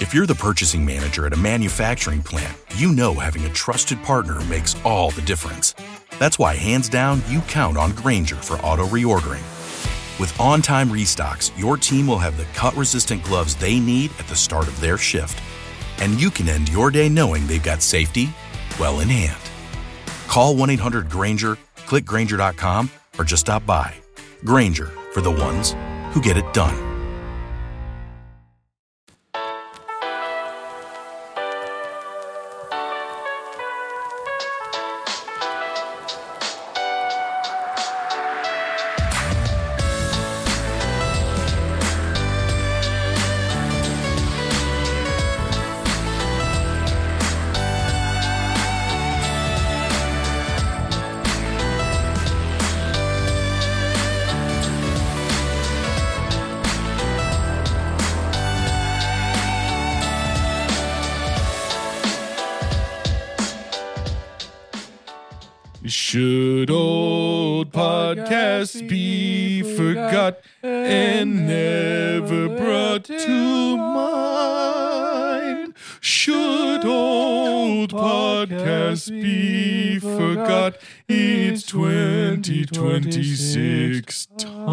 If you're the purchasing manager at a manufacturing plant, you know having a trusted partner makes all the difference. That's why, hands down, you count on Grainger for auto reordering. With on-time restocks, your team will have the cut-resistant gloves they need at the start of their shift. And you can end your day knowing they've got safety well in hand. Call 1-800-GRAINGER, click Grainger.com, or just stop by. Grainger, for the ones who get it done. Should old podcasts be forgot and never brought to mind? Should old podcasts be forgot? It's 2026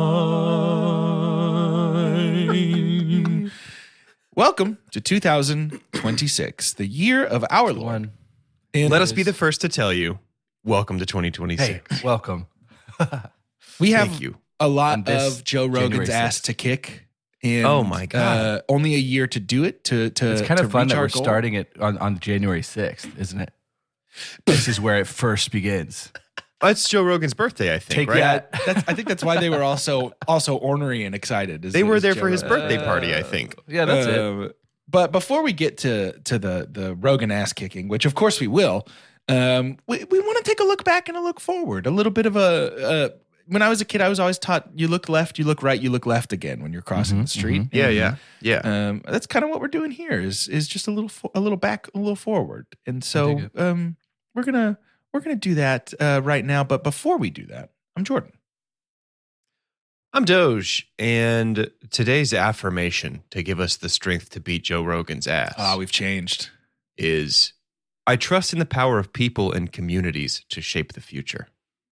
time. Welcome to 2026, the year of our Lord. And let us be the first to tell you, welcome to 2026. Hey, welcome. We have Thank you. a lot of Joe Rogan's ass to kick. And, oh my God. Only a year to do it. It's kind of fun that we're starting it on January 6th, isn't it? This is where it first begins. It's Joe Rogan's birthday, I think, right? Yeah, I think that's why they were also ornery and excited. They were there for his birthday party, I think. Yeah, that's it. But before we get to the Rogan ass kicking, which of course we will, we want to take a look back and a look forward. A little bit of when I was a kid, I was always taught you look left, you look right, you look left again when you're crossing the street. Mm-hmm. Yeah. That's kind of what we're doing here. Is just a little back, a little forward, and so we're gonna do that right now. But before we do that, I'm Jordan. I'm Doge, and today's affirmation to give us the strength to beat Joe Rogan's ass. We've changed. Is I trust in the power of people and communities to shape the future.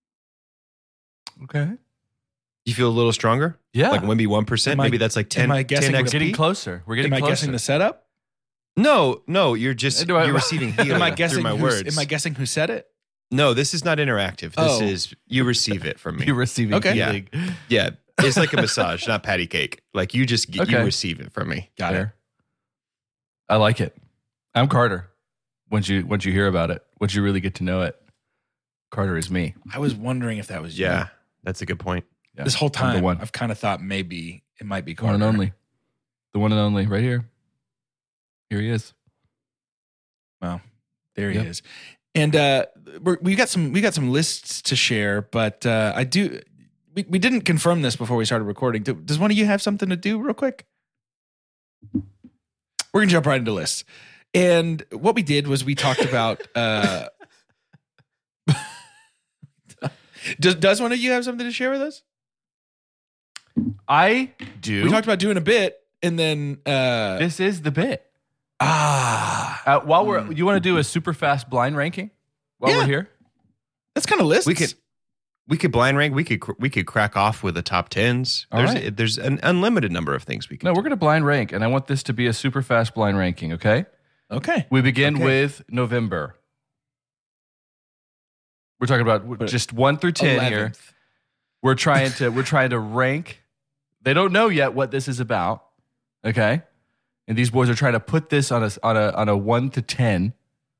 Okay. You feel a little stronger? Yeah. Like maybe 1%? Maybe that's like 10. Am I guessing 10 We're XP? getting closer. We're getting Am I closer. guessing the setup? No, you're just you're receiving healing Am I guessing through my words. Am I guessing who said it? No, this is not interactive. This is you receive it from me. You're receiving healing. Yeah. It's like a massage, not patty cake. Like you just you receive it from me. Got it. I like it. I'm Carter. Once you hear about it, once you really get to know it, Carter is me. I was wondering if that was you. Yeah, that's a good point. Yeah. This whole time, one. I've kind of thought maybe it might be Carter. One and only. The one and only, right here. Here he is. Wow, there he is. And we got some lists to share, but we didn't confirm this before we started recording. Does one of you have something to do real quick? We're gonna jump right into lists. And what we did was we talked about. Does one of you have something to share with us? I do. We talked about doing a bit, and then this is the bit. While you want to do a super fast blind ranking while we're here? That's kind of lists. We could blind rank. We could crack off with the top 10s. There's an unlimited number of things we can. No, we're going to blind rank, and I want this to be a super fast blind ranking. Okay. We begin with November. We're talking about just 1 through 10 11th. here. We're trying to rank. They don't know yet what this is about. Okay. And these boys are trying to put this on a 1 to 10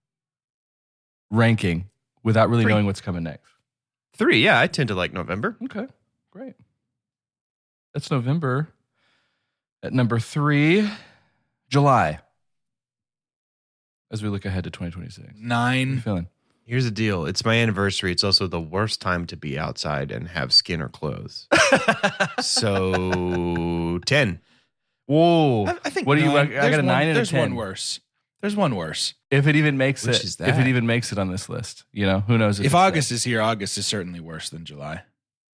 ranking without really knowing what's coming next. 3, yeah, I tend to like November. Okay, great. That's November. At number 3, July. As we look ahead to 2026. 9. How you feeling? Here's the deal. It's my anniversary. It's also the worst time to be outside and have skin or clothes. So 10. Whoa. I think. What do you? I there's got a 9 and a 10. There's one worse. There's one worse. If it even makes Which it. is that? If it even makes it on this list, who knows? If August is here, August is certainly worse than July.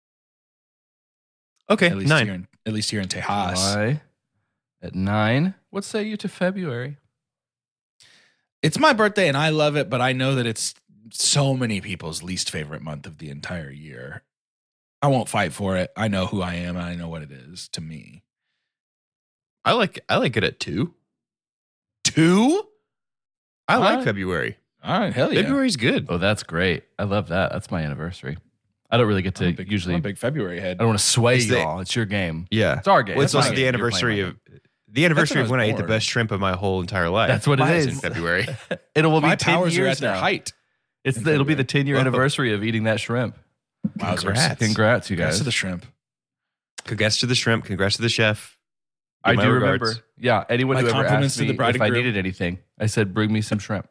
Okay, At least 9. At least here in Tejas. July at 9. What say you to February? It's my birthday and I love it, but I know that it's so many people's least favorite month of the entire year. I won't fight for it. I know who I am and I know what it is to me. I like it at 2. 2? I like Alright. February. All right, hell yeah. February's good. Oh, that's great. I love that. That's my anniversary. I don't really get to I'm a big February head. I don't want to sway It's the- y'all. It's your game. Yeah. It's our game. Well, it's That's also my the game. You're anniversary playing of when I ate the born. best shrimp of my whole entire life. That's what it Mine is. in February. my game. It'll be My 10 powers are years at their now. height. It'll be the 10-year Whoa. anniversary of eating that shrimp. Wowzers. Congrats, you Congrats guys. to the shrimp. Congrats to the shrimp. Congrats to the chef. I Give my do regards. remember. Yeah, anyone My who ever compliments asked to me the bride if and I groom. needed anything, I said, "Bring me some shrimp."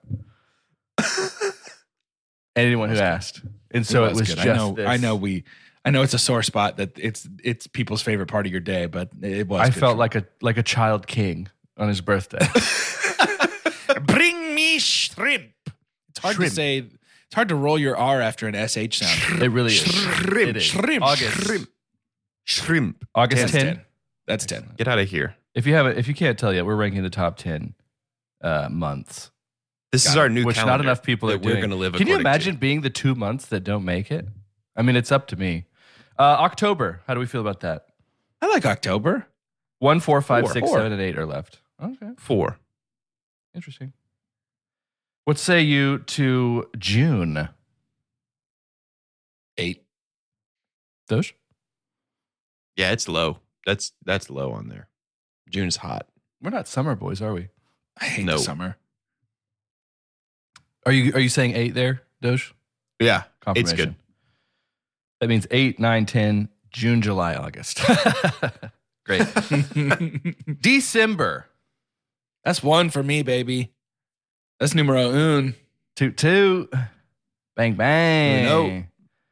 Anyone who asked, and so it was good. just this. I know it's a sore spot that it's people's favorite part of your day, but it was. I good felt shrimp. like a child king on his birthday. Bring me shrimp. It's hard Shrimp. to say. It's hard to roll your R after an SH sound. It really is. Shrimp. It is. Shrimp. August. Shrimp. August That's 10. 10. That's 10. Get out of here. If you can't tell yet, we're ranking the top 10 months. This is our new which calendar not enough people that are we're doing. going to live Can you according imagine to. being the 2 months that don't make it? I mean, it's up to me. October. How do we feel about that? I like October. 1, 4, 5, Four. 6, Four. 7, and 8 are left. Okay, 4. interesting. What say you to June? 8. Doge? Yeah, it's low. That's low on there. June's hot. We're not summer boys, are we? I hate No. the summer. Are you saying 8 there, Doge? Yeah, it's Confirmation. good. That means 8, 9, 10, June, July, August. Great. December. That's 1 for me, baby. That's numero un. Toot toot. Bang bang. Uno.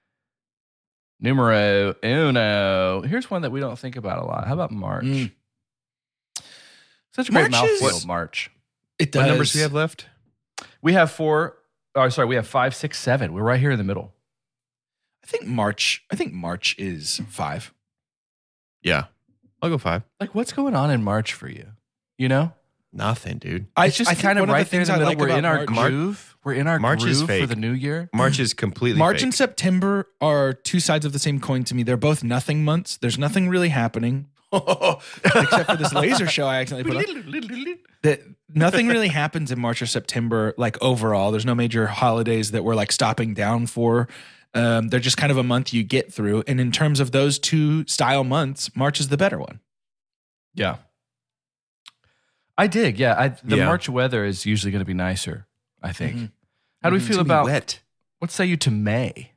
Numero uno. Here's one that we don't think about a lot. How about March? Mm. Such a great March is- mouthfeel, March. It does. What numbers do we have left? We have 4. Oh, sorry, we have 5, 6, 7. We're right here in the middle. I think March is 5. Yeah, I'll go 5. Like, what's going on in March for you? You know? Nothing, dude. It's just think kind of one right there in things the I middle. like We're about in our March- groove. We're in our March is groove for fake. the new year. March is completely March fake. and September are two sides of the same coin to me. They're both nothing months. There's nothing really happening. Except for this laser show I accidentally put on. That nothing really happens in March or September, like overall. There's no major holidays that we're like stopping down for. They're just kind of a month you get through. And in terms of those two style months, March is the better one. Yeah. I dig. Yeah. The Yeah. March weather is usually going to be nicer, I think. Mhm. How do we Mhm. feel It's gonna be about, wet. what say you to May?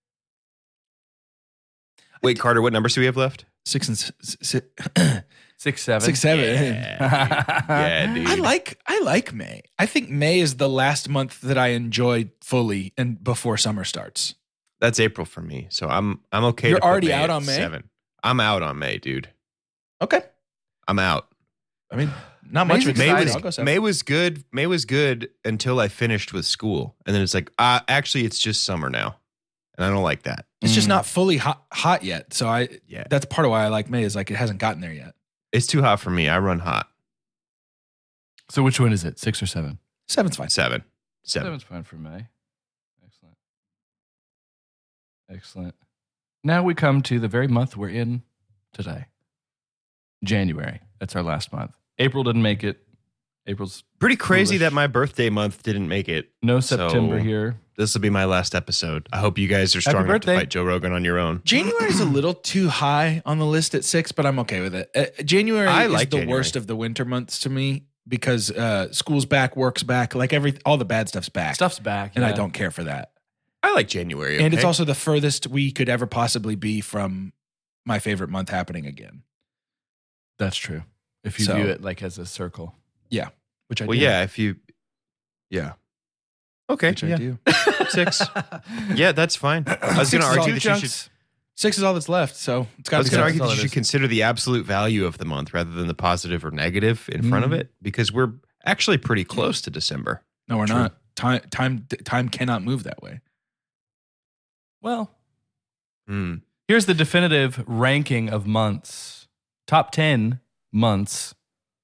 Wait, Carter, what numbers do we have left? 6 and 6, 6, 7. 6, 7. Yeah, dude. I like May. I think May is the last month that I enjoy fully and before summer starts. That's April for me, so I'm okay. You're to put already May out at on May? 7. I'm out on May, dude. Okay. I'm out. I mean, not much of May's it. May exciting. was I'll go 7. May was good. May was good until I finished with school, and then it's like, actually, it's just summer now, and I don't like that. It's just not fully hot yet. So Yeah, that's part of why I like May is like it hasn't gotten there yet. it's too hot for me. I run hot. So which one is it? 6 or 7? 7's fine. 7. 7's fine for May. Excellent. Excellent. Now we come to the very month we're in today. January. That's our last month. April didn't make it. April's Pretty crazy Foolish. that my birthday month didn't make it. no September So- here. This will be my last episode. I hope you guys are strong enough to birthday. fight Joe Rogan on your own. January's a little too high on the list at 6, but I'm okay with it. January I is like the January. worst of the winter months to me because school's back, work's back, like all the bad stuff's back. Stuff's back. and I yeah. don't care for that. I like January. And it's okay? also the furthest we could ever possibly be from my favorite month happening again. That's true. If you So- view it like as a circle. Which I well, do. yeah. If you, yeah, okay, Which yeah. I do. 6. Yeah, that's fine. I was going Six to is all argue the that you should. 6 is all that's left, so it's I got was to be going to seven. argue all that it you should is. consider the absolute value of the month rather than the positive or negative in front of Mhm. it, because we're actually pretty close to December. No, we're True. not. Time cannot move that way. Well, Hmm. here's the definitive ranking of months. Top 10 months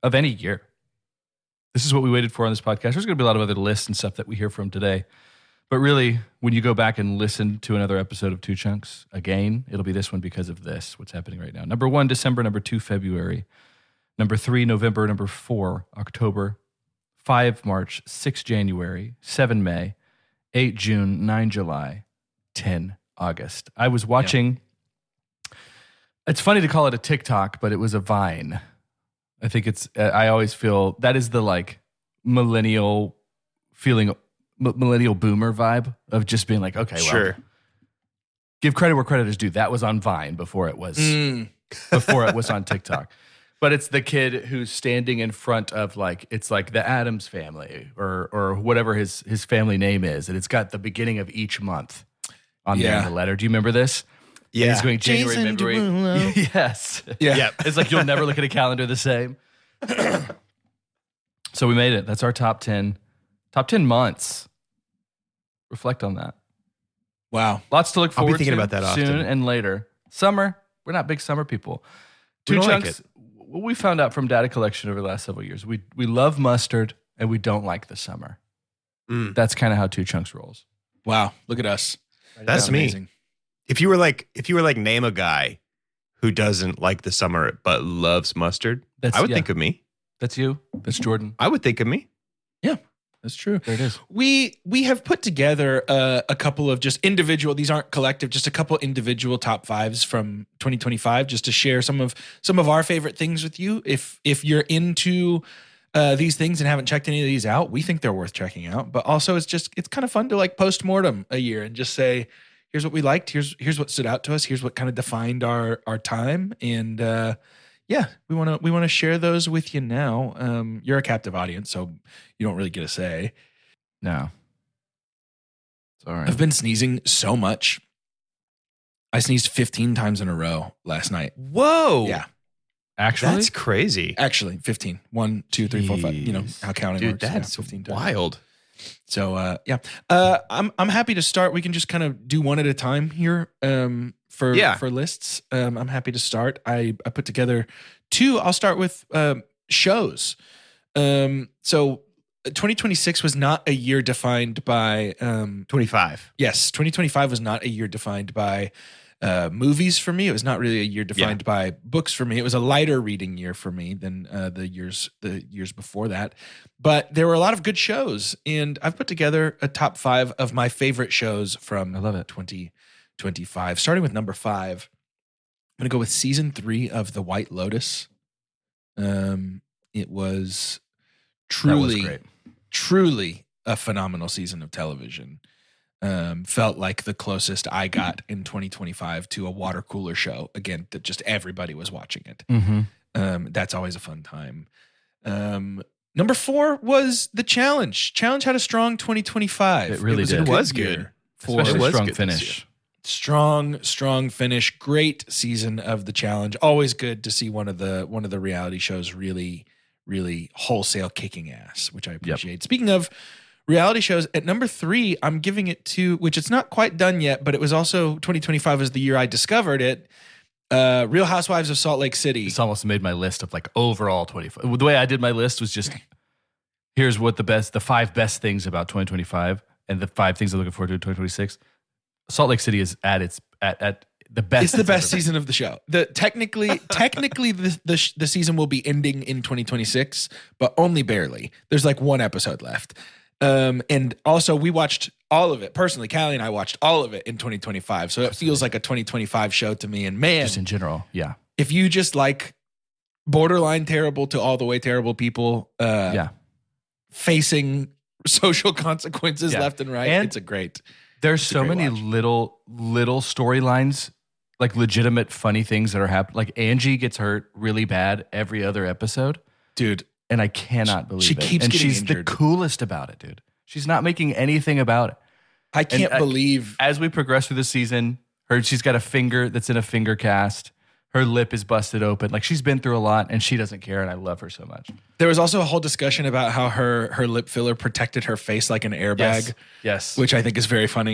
of any year. This is what we waited for on this podcast. There's going to be a lot of other lists and stuff that we hear from today. But really, when you go back and listen to another episode of Two Chunks again, it'll be this one because of this, what's happening right now. Number 1, December. Number 2, February. Number 3, November. Number 4, October. 5, March. 6, January. 7, May. 8, June. 9, July. 10, August. I was watching... It's funny to call it a TikTok, but it was a Vine. I think it's... I always feel... That is the like millennial feeling... millennial boomer vibe of just being like, okay, well, Sure. give credit where credit is due. That was on Vine before it was on TikTok. But it's the kid who's standing in front of like, it's like the Addams Family or whatever his family name is, and it's got the beginning of each month on there in the letter. Do you remember this? Yeah. And he's going January, Jason February. Derulo. Yes. Yeah. Yep. It's like you'll never look at a calendar the same. So we made it. That's our top 10 months. Reflect on that. Wow. Lots to look I'll be forward thinking to about that soon often. and later. Summer, we're not big summer people. We Two don't like Chunks, what we found out from data collection over the last several years, we love mustard and we don't like the summer. Mm. That's kind of how Two Chunks rolls. Wow. Look at us. That's me. amazing. If you were like name a guy who doesn't like the summer but loves mustard, I would think of me. That's you. That's Jordan. I would think of me. Yeah, that's true. There it is. We have put together a couple of just individual. These aren't collective. Just a couple individual top 5s from 2025, just to share some of our favorite things with you. If you're into these things and haven't checked any of these out, we think they're worth checking out. But also, it's kind of fun to like post-mortem a year and just say, here's what we liked. Here's what stood out to us. Here's what kind of defined our time. And yeah, we want to share those with you now. You're a captive audience, so you don't really get a say. No. It's all right. I've been sneezing so much. I sneezed 15 times in a row last night. Whoa. Yeah, Actually, That's crazy. actually 15. 1, 2, 3, 4, 5. You know how counting Dude, works. Yeah, that's 15 times. wild. So yeah, I'm happy to start. We can just kind of do one at a time here. For lists, I'm happy to start. I put together 2. I'll start with shows. So 2026 was not a year defined by 25. Yes, 2025 was not a year defined by movies for me. It was not really a year defined by books for me. It was a lighter reading year for me than the years before that. But there were a lot of good shows, and I've put together a top 5 of my favorite shows from 2025. Starting with number 5, I'm going to go with season 3 of The White Lotus. It was truly a phenomenal season of television. Felt like the closest I got in 2025 to a water cooler show. Again, that just everybody was watching it. Mm-hmm. That's always a fun time. Number 4 was The Challenge. Challenge had a strong 2025. It really was did. A It was year good. For Especially It was strong good this finish. strong finish. Great season of The Challenge. Always good to see one of the reality shows really wholesale kicking ass, which I appreciate. Speaking of reality shows, at number 3, I'm giving it to, which it's not quite done yet, but it was also 2025 was the year I discovered it. Real Housewives of Salt Lake City. It's almost made my list of like overall 25. The way I did my list was just here's what the 5 best things about 2025 and the 5 things I'm looking forward to in 2026. Salt Lake City is at the best. It's the best season of the show. Technically, the season will be ending in 2026, but only barely. There's like 1 episode left. And also we watched all of it. Personally, Callie and I watched all of it in 2025. So it feels like a 2025 show to me. And man, Just in general, yeah. if you just like borderline terrible to all the way terrible people, facing social consequences left and right, And it's a great. There's a so great many watch. little storylines, like legitimate funny things that are happening. Like Angie gets hurt really bad every other episode, Dude, and I cannot believe she it. keeps and getting she's injured. the coolest about it, dude. She's not making anything about it. I can't And believe As we progress through the season, she's got a finger that's in a finger cast. Her lip is busted open. Like she's been through a lot, and she doesn't care. And I love her so much. there was also a whole discussion about how her lip filler protected her face like an airbag. Yes. Which I think is very funny.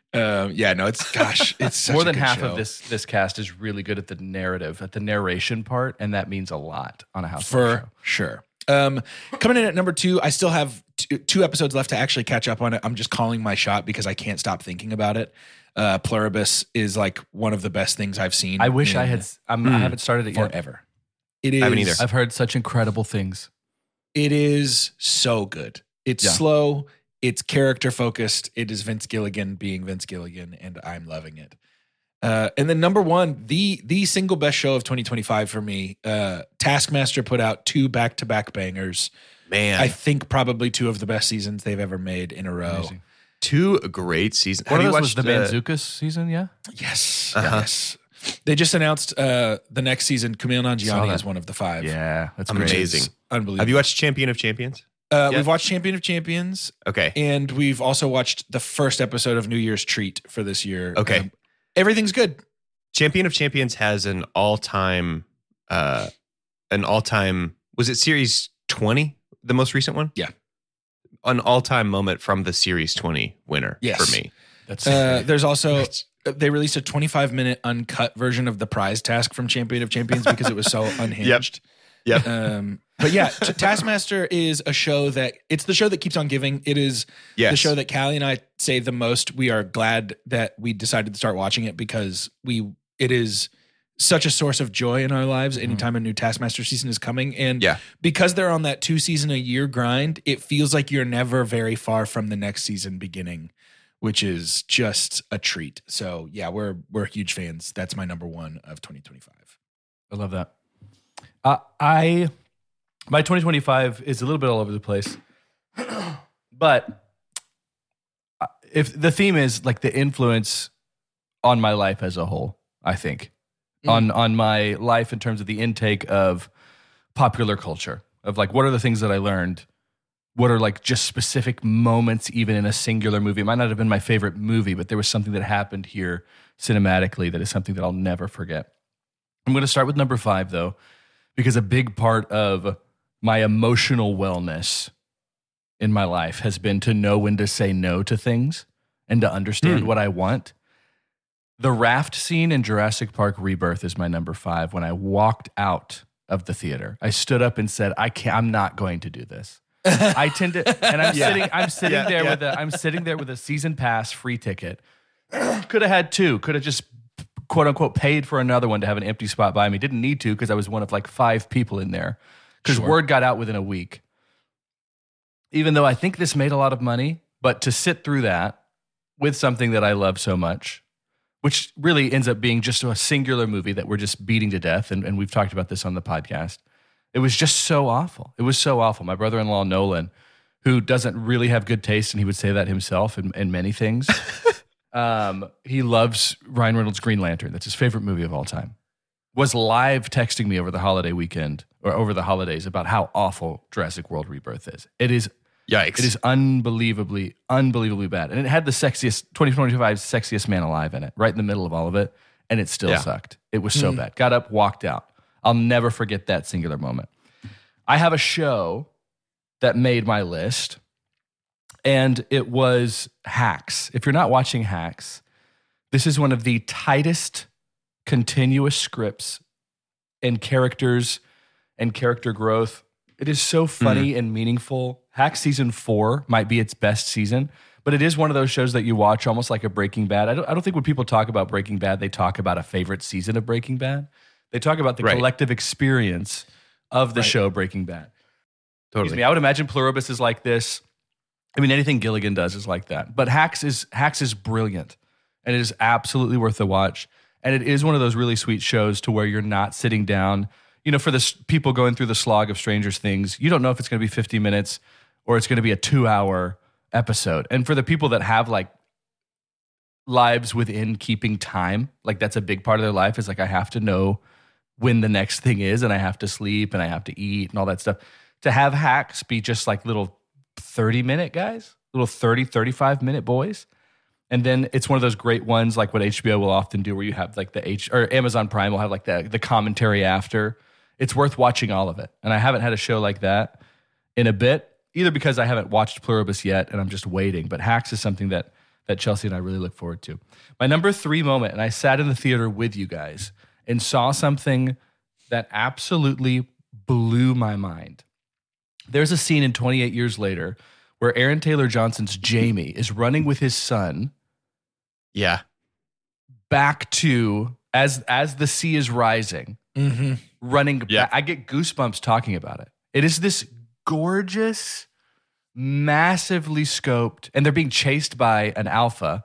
Yeah, no, it's such More a than good half show. of this cast is really good at the narrative, at the narration part, and that means a lot on a household for show. sure. Coming in at number 2, I still have two episodes left to actually catch up on it. I'm just calling my shot because I can't stop thinking about it. Pluribus is like one of the best things I've seen. I wish I in had. I haven't started it yet. forever. It is. I haven't either. I've heard such incredible things. It is so good. It's Yeah. slow. It's character focused. It is Vince Gilligan being Vince Gilligan, and I'm loving it. And then number 1, the single best show of 2025 for me. Taskmaster put out 2 back-to-back bangers. Man, I think probably 2 of the best seasons they've ever made in a row. Amazing. 2 great seasons. One Have of you those was watched the Manzukis season, yeah? Yes, Uh-huh. yes. They just announced the next season. Kumail Saw Nanjiani that. is one of the 5. Yeah, that's Amazing. great. It's unbelievable. Have you watched Champion of Champions? We've watched Champion of Champions, Okay. and we've also watched the first episode of New Year's Treat for this year. Okay. Everything's good. Champion of Champions has an all-time, was it series 20, the most recent one? Yeah. An all-time moment from the series 20 winner Yes. for me. That's There's also they released a 25-minute uncut version of the prize task from Champion of Champions because it was so unhinged. Yep. But yeah, Taskmaster is a show it's the show that keeps on giving. It is Yes. the show that Callie and I say the most. We are glad that we decided to start watching it because it is such a source of joy in our lives anytime a new Taskmaster season is coming. And Yeah. because they're on that 2-season-a-year grind, it feels like you're never very far from the next season beginning, which is just a treat. So yeah, we're huge fans. That's my number 1 of 2025. I love that. My 2025 is a little bit all over the place, but if the theme is like the influence on my life as a whole, I think on my life in terms of the intake of popular culture, of like what are the things that I learned, what are like just specific moments even in a singular movie. It might not have been my favorite movie, but there was something that happened here cinematically that is something that I'll never forget. I'm going to start with number 5 though, because a big part of my emotional wellness in my life has been to know when to say no to things and to understand what I want. The raft scene in Jurassic Park Rebirth is my number 5. When I walked out of the theater, I stood up and said, I'm not going to do this. I tend to, and I'm sitting there with a season pass free ticket. Could have had 2, could have just quote unquote paid for another one to have an empty spot by me. Didn't need to because I was one of like 5 people in there because word got out within a week. Even though I think this made a lot of money, but to sit through that with something that I love so much, which really ends up being just a singular movie that we're just beating to death. And we've talked about this on the podcast. It was just so awful. It was so awful. My brother-in-law, Nolan, who doesn't really have good taste, and he would say that himself in many things. He loves Ryan Reynolds' Green Lantern. That's his favorite movie of all time. Was live texting me over the holiday weekend or over the holidays about how awful Jurassic World Rebirth is. It is Yikes. It is unbelievably bad. And it had the 2025 sexiest man alive in it, right in the middle of all of it. And it still sucked. It was so bad. Got up, walked out. I'll never forget that singular moment. I have a show that made my list, and it was Hacks. If you're not watching Hacks, this is one of the tightest continuous scripts and characters and character growth. It is so funny and meaningful. Hacks season 4 might be its best season, but it is one of those shows that you watch almost like a Breaking Bad. I don't think when people talk about Breaking Bad, they talk about a favorite season of Breaking Bad. They talk about the collective experience of the show Breaking Bad. Totally. Excuse me. I would imagine Pluribus is like this. I mean, anything Gilligan does is like that. But Hacks is brilliant, and it is absolutely worth the watch. And it is one of those really sweet shows to where you're not sitting down. You know, for the people going through the slog of Stranger Things, you don't know if it's going to be 50 minutes or it's going to be a 2-hour episode. And for the people that have like lives within keeping time, like that's a big part of their life, is like, I have to know when the next thing is, and I have to sleep and I have to eat and all that stuff. To have Hacks be just like little 30-minute guys, little 30, 35-minute boys. And then it's one of those great ones like what HBO will often do where you have like or Amazon Prime will have like the commentary after. It's worth watching all of it. And I haven't had a show like that in a bit, either because I haven't watched Pluribus yet and I'm just waiting. But Hacks is something that that Chelsea and I really look forward to. My number 3 moment, and I sat in the theater with you guys and saw something that absolutely blew my mind. There's a scene in 28 Years Later where Aaron Taylor Johnson's Jamie is running with his son. Yeah. Back to as the sea is rising, running back. I get goosebumps talking about it. It is this gorgeous, massively scoped, and they're being chased by an alpha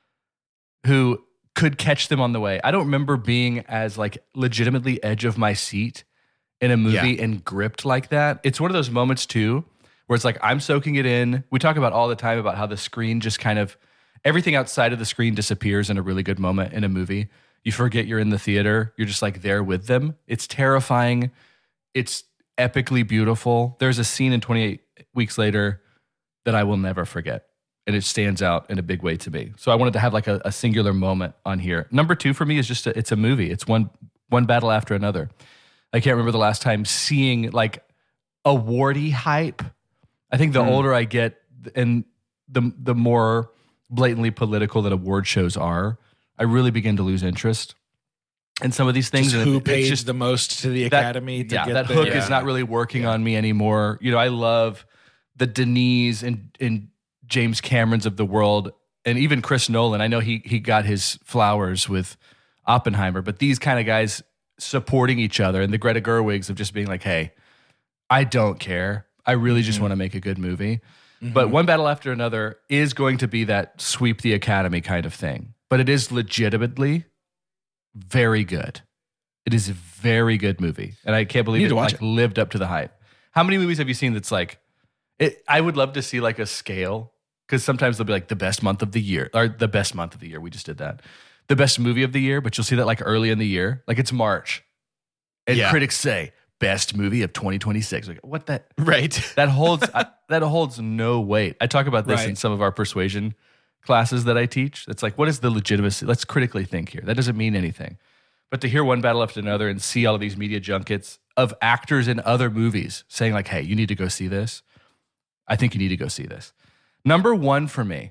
who could catch them on the way. I don't remember being as like legitimately edge of my seat in a movie and gripped like that. It's one of those moments too where it's like I'm soaking it in. We talk about all the time about how the screen just kind of everything outside of the screen disappears in a really good moment in a movie. You forget you're in the theater. You're just like there with them. It's terrifying. It's epically beautiful. There's a scene in 28 Weeks Later that I will never forget. And it stands out in a big way to me. So I wanted to have like a singular moment on here. Number 2 for me is just it's a movie. It's one battle after another. I can't remember the last time seeing like awardy hype. I think the older I get and the more blatantly political that award shows are, I really begin to lose interest in some of these things. Just who paid the most to the Academy to get that hook is not really working on me anymore. You know, I love the Denis and James Camerons of the world, and even Chris Nolan. I know he got his flowers with Oppenheimer, but these kind of guys supporting each other, and the Greta Gerwigs of just being like, hey, I don't care. I really just want to make a good movie. But One Battle After Another is going to be that sweep the Academy kind of thing. But it is legitimately very good. It is a very good movie. And I can't believe it lived up to the hype. How many movies have you seen that's like, I would love to see like a scale, because sometimes they'll be like the best month of the year, or the best month of the year. We just did that. The best movie of the year, but you'll see that like early in the year. Like it's March. And critics say, best movie of 2026. Like, what that? Right. That holds no weight. I talk about this in some of our persuasion classes that I teach. It's like, what is the legitimacy? Let's critically think here. That doesn't mean anything. But to hear One Battle After Another and see all of these media junkets of actors in other movies saying like, hey, you need to go see this. I think you need to go see this. Number 1 for me,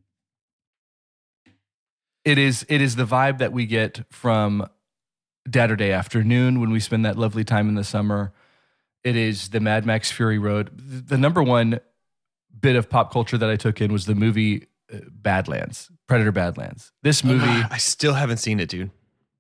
it is the vibe that we get from Dad or Day Afternoon when we spend that lovely time in the summer. It is the Mad Max Fury Road. The number 1 bit of pop culture that I took in was the movie Badlands, Predator Badlands. This movie, I still haven't seen it, dude.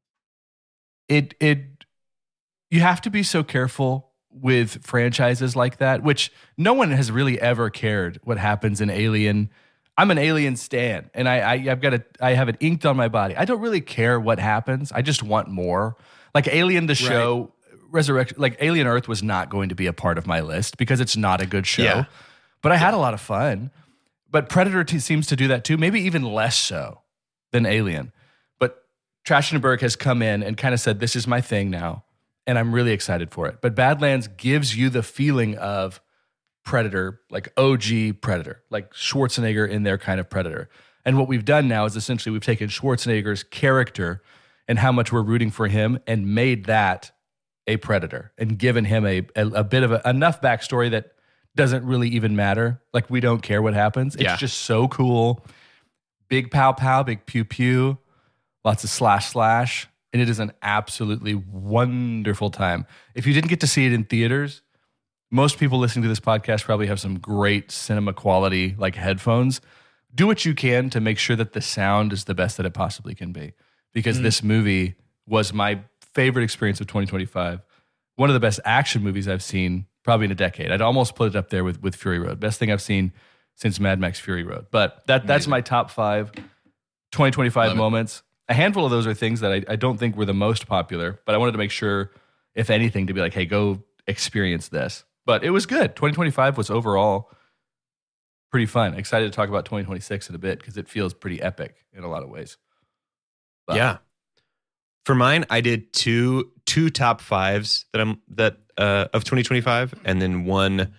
You have to be so careful with franchises like that, which no one has really ever cared what happens in Alien. I'm an Alien stan, and I have it inked on my body. I don't really care what happens. I just want more. Like Alien, the show, Resurrection, like Alien Earth was not going to be a part of my list because it's not a good show. Yeah. But I had a lot of fun. But Predator seems to do that too, maybe even less so than Alien. But Trachtenberg has come in and kind of said, this is my thing now, and I'm really excited for it. But Badlands gives you the feeling of Predator, like OG Predator, like Schwarzenegger in their kind of Predator. And what we've done now is essentially we've taken Schwarzenegger's character and how much we're rooting for him and made that a Predator and given him a bit of enough backstory that doesn't really even matter. Like we don't care what happens. It's just so cool. Big pow pow, big pew pew, lots of slash. And it is an absolutely wonderful time. If you didn't get to see it in theaters, most people listening to this podcast probably have some great cinema quality like headphones. Do what you can to make sure that the sound is the best that it possibly can be. Because this movie was my favorite experience of 2025. One of the best action movies I've seen probably in a decade. I'd almost put it up there with Fury Road. Best thing I've seen since Mad Max Fury Road. But that's my top 5 2025 moments. A handful of those are things that I don't think were the most popular, but I wanted to make sure, if anything, to be like, hey, go experience this. But it was good. 2025 was overall pretty fun. Excited to talk about 2026 in a bit because it feels pretty epic in a lot of ways. But, yeah. For mine, I did two top 5s of 2025, and then 1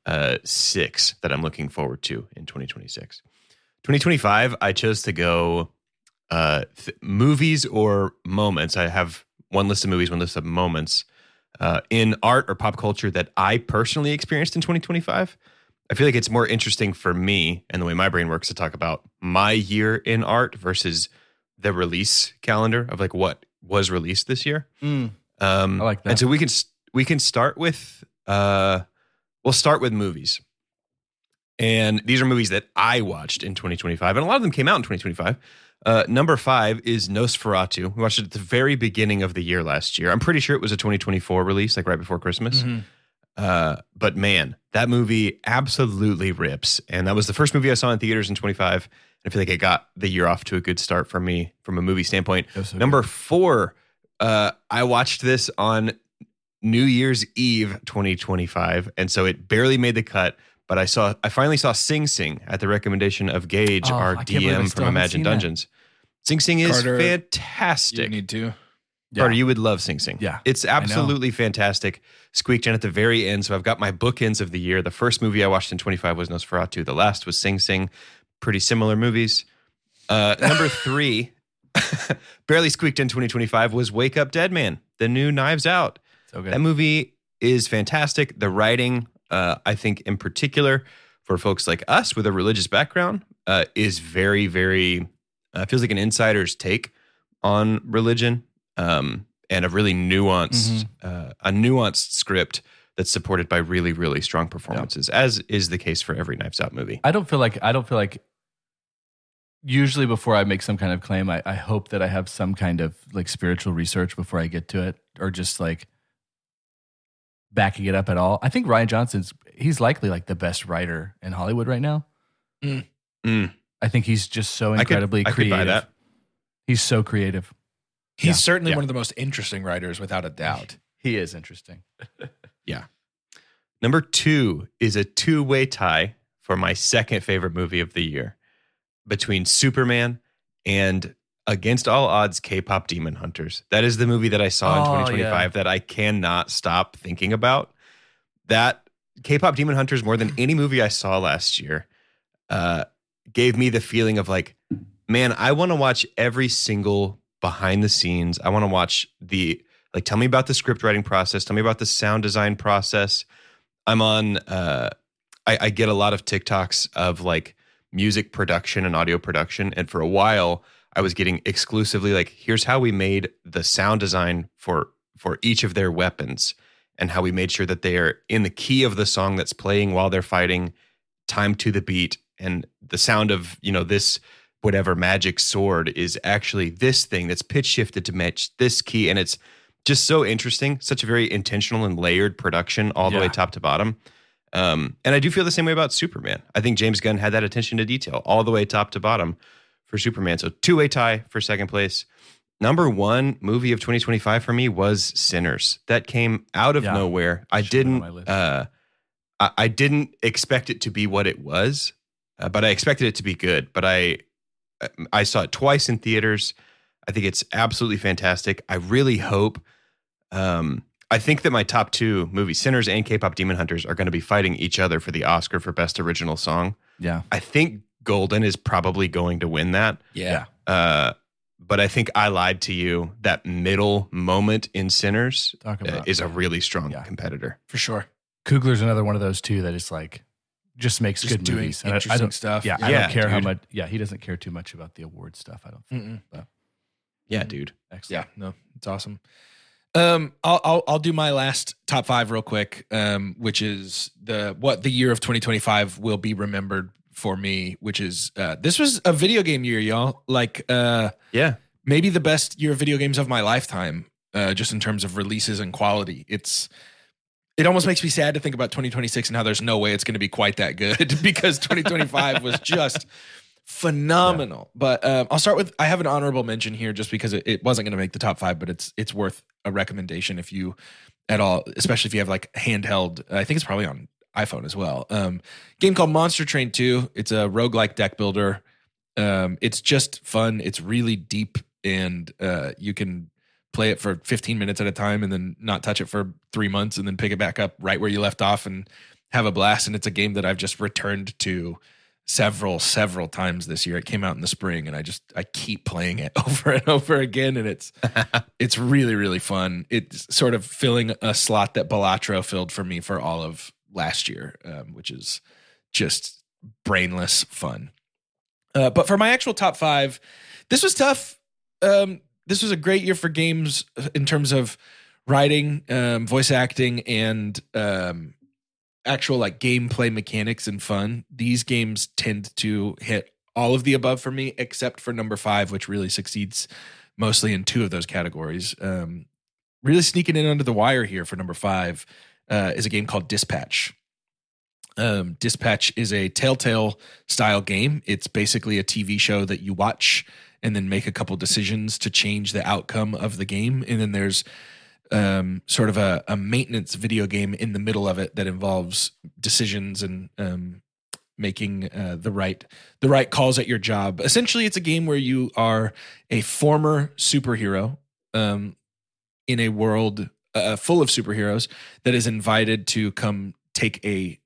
6 that I'm looking forward to in 2026. 2025, I chose to go movies or moments. I have one list of movies, one list of moments in art or pop culture that I personally experienced in 2025. I feel like it's more interesting for me and the way my brain works to talk about my year in art versus the release calendar of like what was released this year. I like that. And so we can start with we'll start with movies. And these are movies that I watched in 2025, and a lot of them came out in 2025. Number 5 is Nosferatu. We watched it at the very beginning of the year last year. I'm pretty sure it was a 2024 release, like right before Christmas. But man, that movie absolutely rips. And that was the first movie I saw in theaters in 25. I feel like it got the year off to a good start for me from a movie standpoint. So Number 4, I watched this on New Year's Eve 2025, and so it barely made the cut. But I finally saw Sing Sing at the recommendation of Gage, our I can't believe I DM still from haven't Imagine seen that. Dungeons. Sing Sing is Carter, fantastic. You need to. Carter, you would love Sing Sing. Yeah, It's absolutely fantastic. Squeaked in at the very end. So I've got my bookends of the year. The first movie I watched in 25 was Nosferatu. The last was Sing Sing. Pretty similar movies. Number 3, barely squeaked in 2025, was Wake Up Dead Man, the new Knives Out. So good. That movie is fantastic. The writing, I think in particular for folks like us with a religious background, is very, very, feels like an insider's take on religion, and a really nuanced, a nuanced script that's supported by really, really strong performances, as is the case for every Knives Out movie. I don't feel like usually before I make some kind of claim, I hope that I have some kind of like spiritual research before I get to it, or just like backing it up at all. I think Rian Johnson's, he's likely like the best writer in Hollywood right now. I think he's just so incredibly I could creative. buy that. He's so creative. He's certainly one of the most interesting writers, without a doubt. He is interesting. Yeah. Number 2 is a 2-way tie for my second favorite movie of the year between Superman and, against all odds, K-pop Demon Hunters. That is the movie that I saw in 2025 that I cannot stop thinking about. That K-pop Demon Hunters, more than any movie I saw last year, gave me the feeling of like, man, I want to watch every single behind the scenes. I want to watch tell me about the script writing process. Tell me about the sound design process. I'm on, I get a lot of TikToks of like music production and audio production. And for a while I was getting exclusively like, here's how we made the sound design for each of their weapons and how we made sure that they are in the key of the song that's playing while they're fighting, time to the beat. And the sound of, this whatever magic sword is actually this thing that's pitch shifted to match this key. And it's just so interesting. Such a very intentional and layered production all the way top to bottom. And I do feel the same way about Superman. I think James Gunn had that attention to detail all the way top to bottom for Superman. So 2-way tie for second place. Number 1 movie of 2025 for me was Sinners. That came out of nowhere. I didn't expect it to be what it was, but I expected it to be good. But I saw it twice in theaters. I think it's absolutely fantastic. I really hope. I think that my top 2 movies, Sinners and K-pop Demon Hunters, are going to be fighting each other for the Oscar for Best Original Song. Yeah. I think Golden is probably going to win that. Yeah. But I think I Lied to You, that middle moment in Sinners, is a really strong competitor. For sure. Kugler's another one of those too that is like, just makes good doing movies. Interesting stuff. Yeah, I don't care how much. Yeah, he doesn't care too much about the award stuff, I don't think. But, yeah, dude. Excellent. Yeah, no, it's awesome. I'll do my last top 5 real quick, which is what the year of 2025 will be remembered for me, which is this was a video game year, y'all. Like, maybe the best year of video games of my lifetime, just in terms of releases and quality. It almost makes me sad to think about 2026 and how there's no way it's going to be quite that good because 2025 was just phenomenal. But I'll start with, I have an honorable mention here just because it wasn't going to make the top 5, but it's worth a recommendation if you at all, especially if you have like handheld. I think it's probably on iPhone as well. Game called Monster Train 2. It's a roguelike deck builder. It's just fun. It's really deep, and you can play it for 15 minutes at a time and then not touch it for 3 months and then pick it back up right where you left off and have a blast. And it's a game that I've just returned to several times this year. It came out in the spring and I keep playing it over and over again. And it's really, really fun. It's sort of filling a slot that Balatro filled for me for all of last year, which is just brainless fun. But for my actual top 5, this was tough. This was a great year for games in terms of writing, voice acting, and actual like gameplay mechanics and fun. These games tend to hit all of the above for me, except for number 5, which really succeeds mostly in 2 of those categories. Really sneaking in under the wire here for number 5 is a game called Dispatch. Dispatch is a Telltale style game. It's basically a TV show that you watch and then make a couple decisions to change the outcome of the game. And then there's sort of a maintenance video game in the middle of it that involves decisions and making the right calls at your job. Essentially, it's a game where you are a former superhero in a world full of superheroes that is invited to come take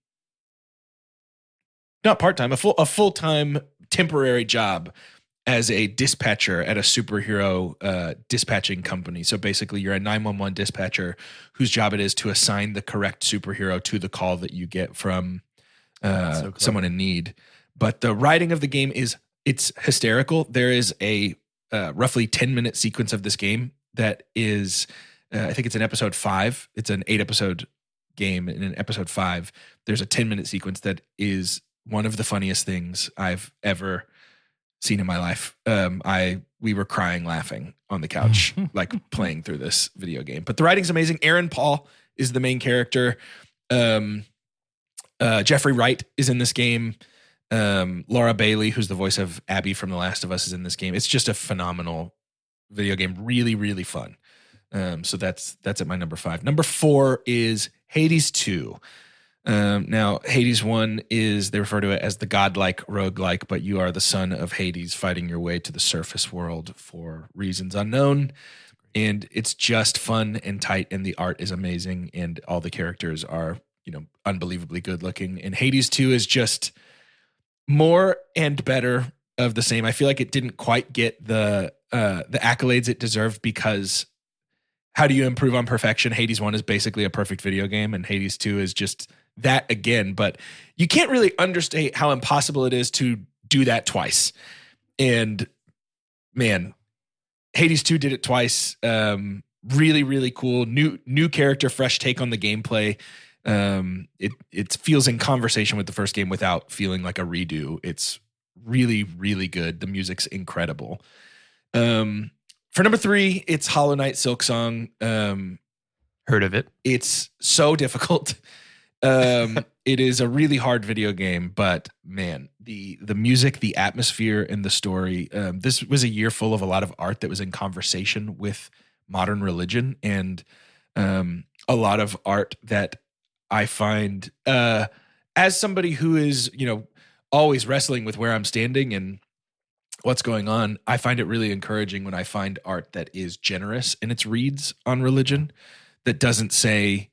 not part-time, a full-time temporary job as a dispatcher at a superhero dispatching company. So basically you're a 911 dispatcher whose job it is to assign the correct superhero to the call that you get from someone in need. But the writing of the game it's hysterical. There is a roughly 10-minute sequence of this game that is, I think it's in episode 5. It's an 8-episode game. And in episode 5, there's a 10-minute sequence that is one of the funniest things I've ever seen in my life. We were crying, laughing on the couch, like playing through this video game. But the writing's amazing. Aaron Paul is the main character. Jeffrey Wright is in this game. Laura Bailey, who's the voice of Abby from The Last of Us, is in this game. It's just a phenomenal video game. Really, really fun. So that's at my number 5. Number 4 is Hades 2. Now, Hades 1 they refer to it as the godlike roguelike, but you are the son of Hades fighting your way to the surface world for reasons unknown. And it's just fun and tight, and the art is amazing, and all the characters are, unbelievably good looking. And Hades 2 is just more and better of the same. I feel like it didn't quite get the accolades it deserved because how do you improve on perfection? Hades 1 is basically a perfect video game, and Hades 2 is just that again, but you can't really understate how impossible it is to do that twice. And man, Hades 2 did it twice. Really, really cool. New character, fresh take on the gameplay. It feels in conversation with the first game without feeling like a redo. It's really, really good. The music's incredible. For number 3, it's Hollow Knight Silksong. Heard of it. It's so difficult. It is a really hard video game, but man, the music, the atmosphere, and the story. This was a year full of a lot of art that was in conversation with modern religion, and a lot of art that I find, as somebody who is, always wrestling with where I'm standing and what's going on, I find it really encouraging when I find art that is generous in its reads on religion, that doesn't say,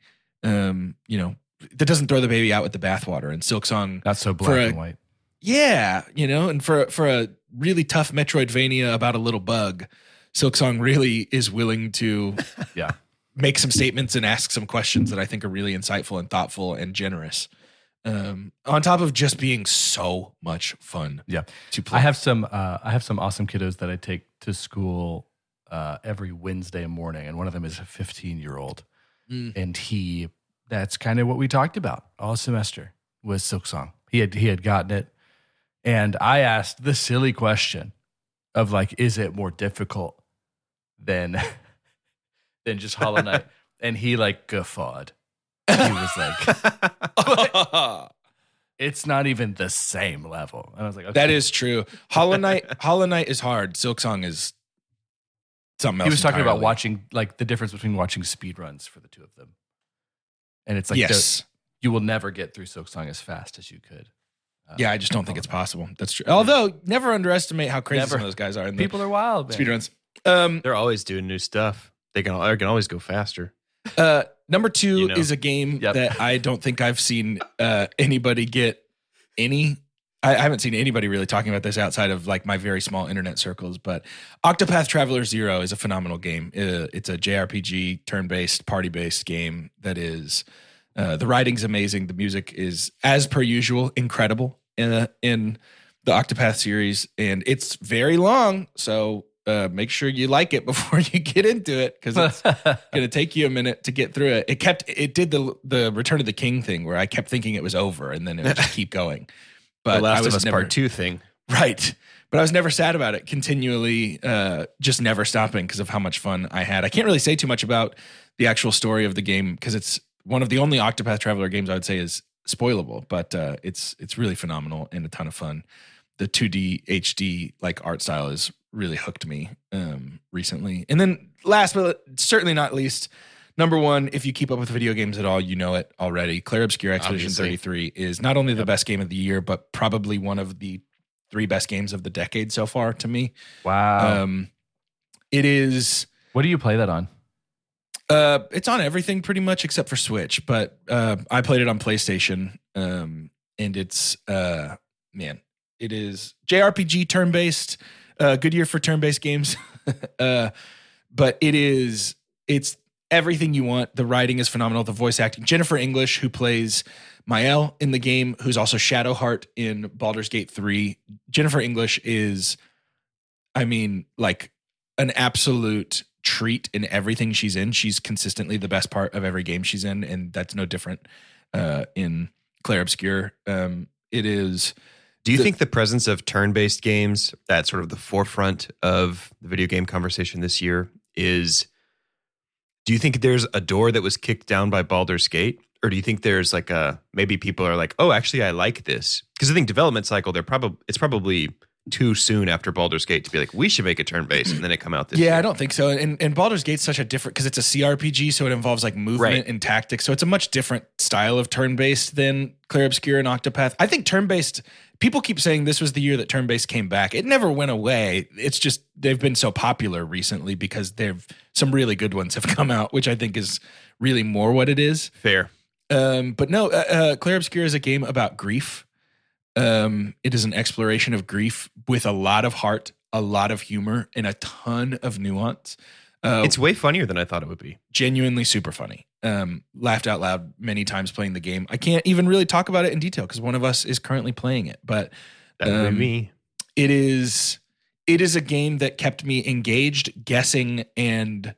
that doesn't throw the baby out with the bathwater. And Silksong, not so black and white. Yeah, and for a really tough Metroidvania about a little bug, Silksong really is willing to make some statements and ask some questions that I think are really insightful and thoughtful and generous. On top of just being so much fun to play. I have some awesome kiddos that I take to school every Wednesday morning, and one of them is a 15-year-old, and that's kind of what we talked about all semester was Silksong. He had gotten it, and I asked the silly question of like, is it more difficult than just Hollow Knight? And he like guffawed. He was like, it's not even the same level. And I was like, okay. That is true. Hollow Knight is hard. Silksong is something else. He was talking about watching, like, the difference between watching speedruns for the two of them. And it's like, yes, you will never get through Silksong as fast as you could. I just don't think it's possible. That's true. Although, never underestimate how crazy some of those guys are. People are wild, man. Speedruns. They're always doing new stuff. They can always go faster. Number 2 is a game that I don't think I've seen anybody get any. I haven't seen anybody really talking about this outside of like my very small internet circles, but Octopath Traveler 0 is a phenomenal game. It's a JRPG, turn-based, party-based game that is The writing's amazing. The music is, as per usual, incredible in the Octopath series, and it's very long. So make sure you like it before you get into it, because it's going to take you a minute to get through it. It did the Return of the King thing where I kept thinking it was over, and then it would just keep going. But The Last I was of Us Part 2 thing. Right. But I was never sad about it, continually just never stopping because of how much fun I had. I can't really say too much about the actual story of the game because it's one of the only Octopath Traveler games I would say is spoilable, but it's really phenomenal and a ton of fun. The 2D HD like art style has really hooked me recently. And then last but certainly not least, number one, if you keep up with video games at all, you know it already. Clair Obscur Expedition Obviously. 33 is not only the best game of the year, but probably one of the 3 best games of the decade so far to me. Wow. It is. What do you play that on? It's on everything pretty much except for Switch, but I played it on PlayStation, and it's it is JRPG turn-based. Good year for turn-based games, but it's everything you want. The writing is phenomenal. The voice acting. Jennifer English, who plays Mael in the game, who's also Shadowheart in Baldur's Gate 3. Jennifer English is, like an absolute treat in everything she's in. She's consistently the best part of every game she's in, and that's no different in Clair Obscur. It is. Do you think the presence of turn-based games at sort of the forefront of the video game conversation this year is, do you think there's a door that was kicked down by Baldur's Gate? Or do you think there's like maybe people are like, oh, actually, I like this? Because I think development cycle, it's probably too soon after Baldur's Gate to be like, we should make a turn-based, and then it come out this year. Yeah, I don't think so. And Baldur's Gate's such a different, because it's a CRPG, so it involves like movement and tactics. So it's a much different style of turn-based than Clair Obscur and Octopath. I think turn-based, people keep saying this was the year that turn-based came back. It never went away. It's just they've been so popular recently because some really good ones have come out, which I think is really more what it is. Fair. But no, Clair Obscur is a game about grief. It is an exploration of grief with a lot of heart, a lot of humor, and a ton of nuance. It's way funnier than I thought it would be. Genuinely super funny. Laughed out loud many times playing the game. I can't even really talk about it in detail because one of us is currently playing it. But That would be me. It is a game that kept me engaged, guessing, and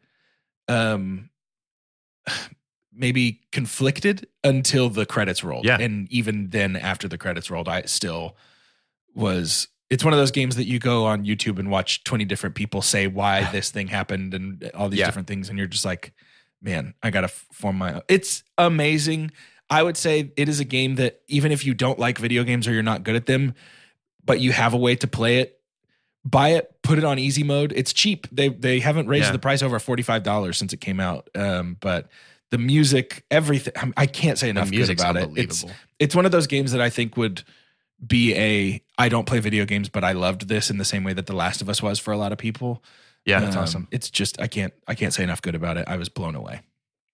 maybe conflicted until the credits rolled. Yeah. And even then, after the credits rolled, I still was. It's one of those games that you go on YouTube and watch 20 different people say why this thing happened and all these different things. And you're just like, man, I got to form my own. It's amazing. I would say it is a game that even if you don't like video games or you're not good at them, but you have a way to play it, buy it, put it on easy mode. It's cheap. They haven't raised the price over $45 since it came out. But the music, everything, I can't say enough good about it. It's one of those games that I think would be I don't play video games, but I loved this in the same way that The Last of Us was for a lot of people. Yeah, that's awesome. It's just, I can't say enough good about it. I was blown away.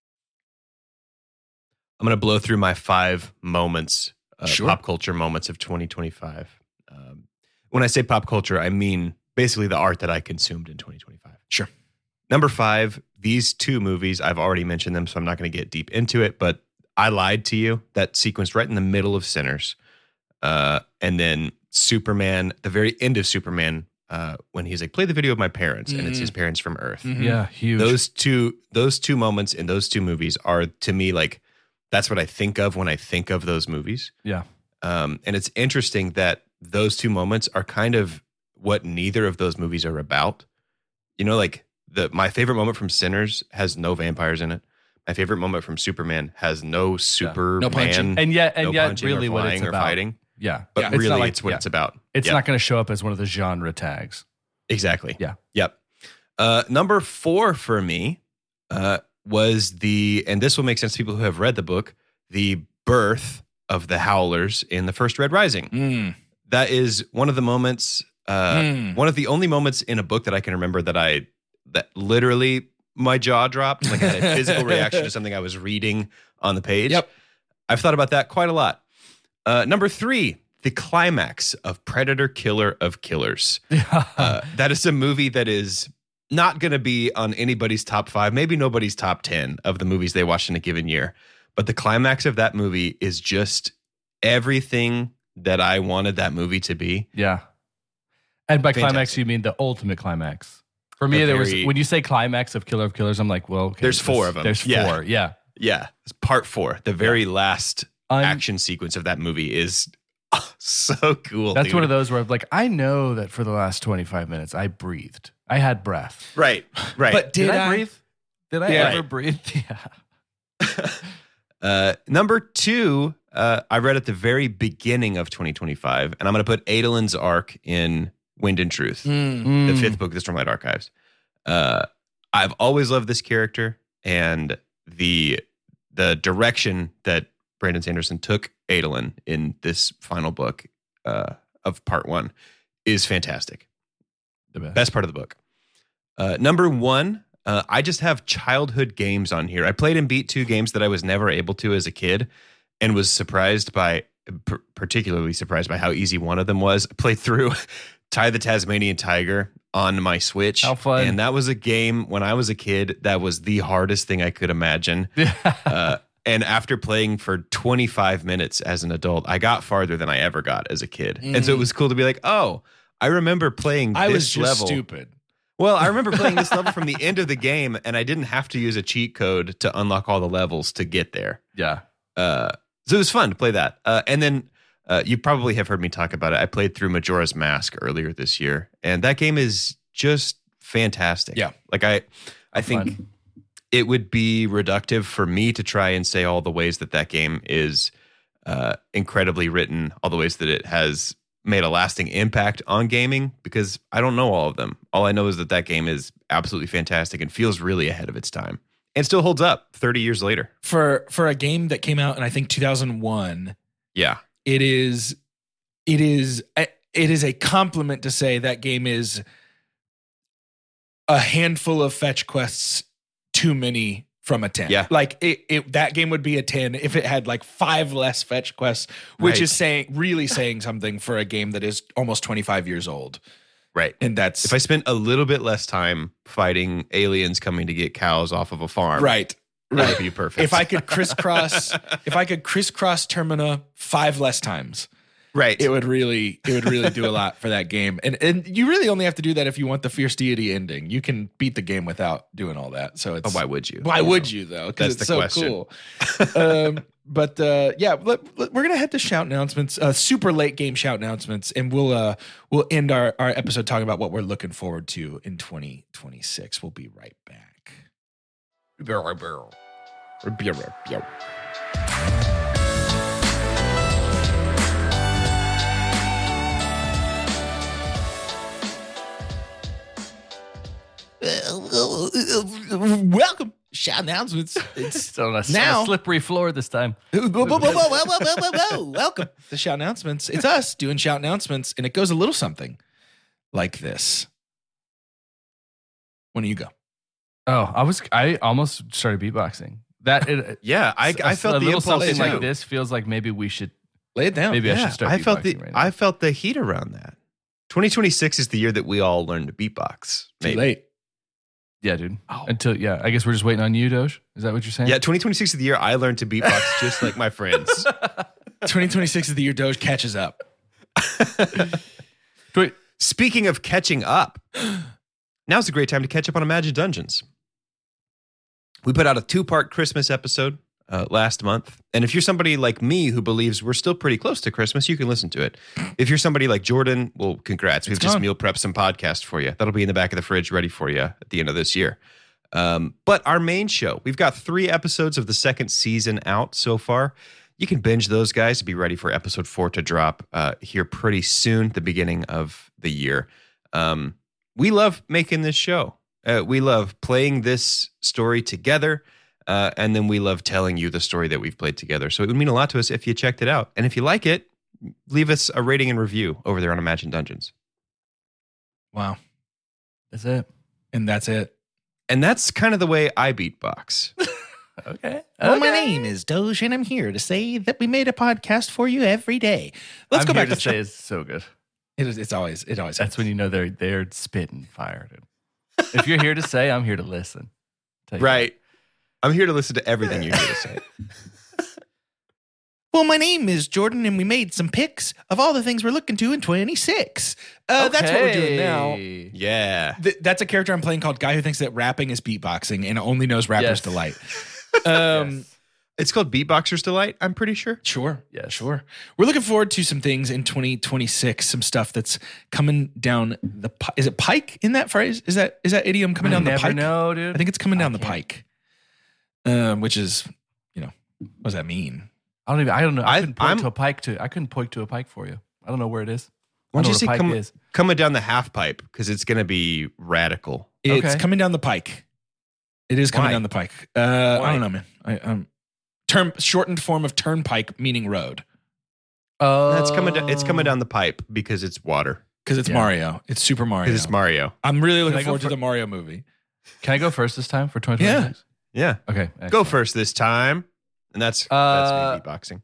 I'm going to blow through my 5 moments, Sure. pop culture moments of 2025. When I say pop culture, I mean basically the art that I consumed in 2025. Sure. Number 5, these 2 movies, I've already mentioned them, so I'm not going to get deep into it, but I Lied to You, that sequence right in the middle of Sinners. And then Superman, the very end of Superman, when he's like, play the video of my parents, and it's his parents from Earth. Mhm. Yeah, huge. Those two moments in those 2 movies are, to me, like, that's what I think of when I think of those movies. Yeah. And it's interesting that those 2 moments are kind of what neither of those movies are about. You know, like my favorite moment from Sinners has no vampires in it. My favorite moment from Superman has no Superman. No punching. And yet punching really or what it's flying or about. fighting. Yeah. But Yeah. really, not like- it's what it's about. It's Yep. not going to show up as one of the genre tags. Exactly. Yeah. Yep. Number 4 for me was and this will make sense to people who have read the book, the birth of the Howlers in the first Red Rising. That is one of the moments, one of the only moments in a book that I can remember that literally my jaw dropped, like I had a physical reaction to something I was reading on the page. Yep. I've thought about that quite a lot. Number 3, the climax of Predator Killer of Killers. That is a movie that is not going to be on anybody's top 5, maybe nobody's top 10 of the movies they watched in a given year. but the climax of that movie is just everything that I wanted that movie to be. Yeah. And by climax, Fantastic. you mean the ultimate climax. For me, The there was very- when you say climax of Killer of Killers, I'm like, well, okay, There's 4 of them. There's Yeah. 4. Yeah. Yeah, it's part 4. The very last I'm- action sequence of that movie is so cool. That's dude. one of those where I'm like, I know that for the last 25 minutes, I breathed. I had breath. Right. But did I breathe? Did I Yeah. ever breathe? Yeah. Number 2, I read at the very beginning of 2025, and I'm going to put Adolin's arc in Wind and Truth, the 5th book of the Stormlight Archives. I've always loved this character, and the direction that Brandon Sanderson took Adolin in this final book of part 1 is fantastic. The Best part of the book. Number 1, I just have childhood games on here. I played and beat 2 games that I was never able to as a kid, and was particularly surprised by how easy one of them was. I played through Ty the Tasmanian Tiger on my Switch. How fun. And that was a game when I was a kid that was the hardest thing I could imagine. And after playing for 25 minutes as an adult, I got farther than I ever got as a kid. And so it was cool to be like, oh, I remember playing this I was just level. stupid. Well, I remember playing this level from the end of the game, and I didn't have to use a cheat code to unlock all the levels to get there. Yeah. So it was fun to play that. And then you probably have heard me talk about it. I played through Majora's Mask earlier this year, and that game is just fantastic. Yeah. Like I think Fun. it would be reductive for me to try and say all the ways that game is incredibly written, all the ways that it has made a lasting impact on gaming, because I don't know all of them. All I know is that game is absolutely fantastic and feels really ahead of its time, and still holds up 30 years later. For a game that came out in I think 2001, Yeah. it is a compliment to say that game is a handful of fetch quests too many from a 10. Yeah. Like that game would be a 10 if it had like 5 less fetch quests, which Right. is saying something for a game that is almost 25 years old. Right. And that's If I spent a little bit less time fighting aliens coming to get cows off of a farm, right. that would be perfect. If I could crisscross Termina 5 less times, right. it would really do a lot for that game. And you really only have to do that if you want the Fierce Deity ending. You can beat the game without doing all that. So it's why would you? Why would you though? Because That's it's the so question. cool. But we're gonna head to shout announcements, super late game shout announcements, and we'll end our episode talking about what we're looking forward to in 2026. We'll be right back. Welcome, shout announcements. It's So on a Now- slippery floor this time. Welcome to shout announcements. It's us doing shout announcements, and it goes a little something like this. When do you go? Oh, I almost started beatboxing. Yeah, I felt a the little impulse something too. like this feels like maybe we should. Lay it down. Maybe I Yeah, should start. I felt beatboxing right now. I felt the heat around that. 2026 is the year that we all learn to beatbox. Too maybe. late. Yeah, dude. Oh. I guess we're just waiting on you, Doge. Is that what you're saying? Yeah, 2026 is the year I learned to beatbox just like my friends. 2026 is the year Doge catches up. Speaking of catching up, now's a great time to catch up on Imagine Dungeons. We put out a 2-part Christmas episode last month. And if you're somebody like me who believes we're still pretty close to Christmas, you can listen to it. If you're somebody like Jordan, well, congrats. We've just gone. meal prepped some podcasts for you. That'll be in the back of the fridge ready for you at the end of this year. But our main show, we've got 3 episodes of the 2nd season out so far. You can binge those guys to be ready for episode 4 to drop here pretty soon, the beginning of the year. We love making this show. We love playing this story together. And then we love telling you the story that we've played together. So it would mean a lot to us if you checked it out. And if you like it, leave us a rating and review over there on Imagine Dungeons. Wow. That's it. And that's it. And that's kind of the way I beatbox. Okay. Well, my name is Doge, and I'm here to say that we made a podcast for you every day. Let's go back to to say it's so good. it always That's when you know they're spitting fire, dude. If you're here to say, I'm here to listen. Tell you Right. I'm here to listen to everything you're here to say. Well, my name is Jordan, and we made some picks of all the things we're looking to in 26. That's what we're doing now. Yeah. That's a character I'm playing called Guy Who Thinks That Rapping is Beatboxing and only knows Rapper's Yes. Delight. It's called Beatboxer's Delight, I'm pretty sure. Sure. Yeah, sure. We're looking forward to some things in 2026, some stuff that's coming down the pike. Is it pike in that phrase? Is that idiom coming down the pike? No, dude. I think it's coming down the pike. Which is, what does that mean? I don't know. I couldn't point I'm- to a pike I couldn't point to a pike for you. I don't know where it is. Why don't you I say don't know what a pike is. coming down the half pipe? Because it's going to be radical. It's Okay. coming down the pike. It is coming Why? down the pike. I Why? don't know, man. Shortened form of turnpike, meaning road. It's coming down the pipe because it's water. Because it's Mario. It's Super Mario. Because it's Mario. I'm really I looking go forward to for- the Mario movie. Can I go first this time for 2026? Yeah. Okay. Go excellent. first this time. And that's me beatboxing.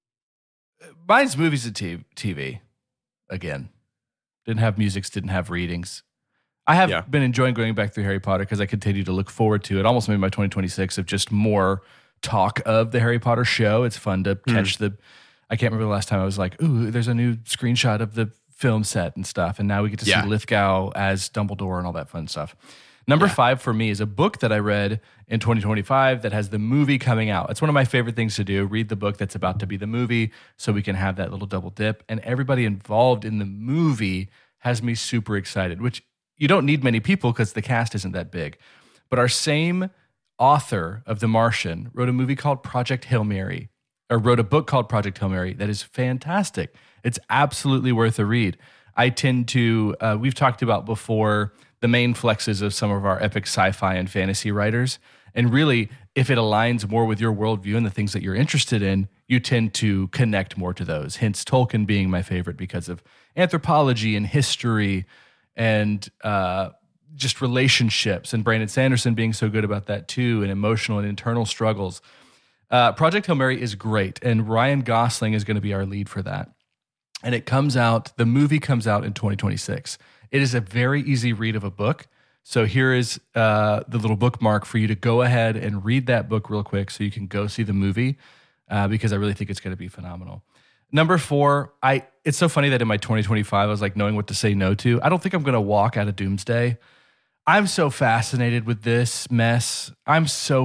Mine's movies and TV. Again, didn't have musics, didn't have readings. I have been enjoying going back through Harry Potter because I continue to look forward to it. Almost made my 2026 of just more talk of the Harry Potter show. It's fun to catch I can't remember the last time I was like, ooh, there's a new screenshot of the film set and stuff. And now we get to see Lithgow as Dumbledore and all that fun stuff. Number 5 for me is a book that I read in 2025 that has the movie coming out. It's one of my favorite things to do, read the book that's about to be the movie so we can have that little double dip. And everybody involved in the movie has me super excited, which you don't need many people because the cast isn't that big. But our same author of The Martian wrote a movie called Project Hail Mary, or wrote a book called Project Hail Mary that is fantastic. It's absolutely worth a read. I tend to, we've talked about before the main flexes of some of our epic sci-fi and fantasy writers. And really, if it aligns more with your worldview and the things that you're interested in, you tend to connect more to those. Hence, Tolkien being my favorite because of anthropology and history and just relationships, and Brandon Sanderson being so good about that too, and emotional and internal struggles. Project Hail Mary is great, and Ryan Gosling is going to be our lead for that. And the movie comes out in 2026. It is a very easy read of a book. So here is the little bookmark for you to go ahead and read that book real quick so you can go see the movie because I really think it's going to be phenomenal. Number 4, it's so funny that in my 2025, I was like knowing what to say no to. I don't think I'm going to walk out of Doomsday. I'm so fascinated with this mess. So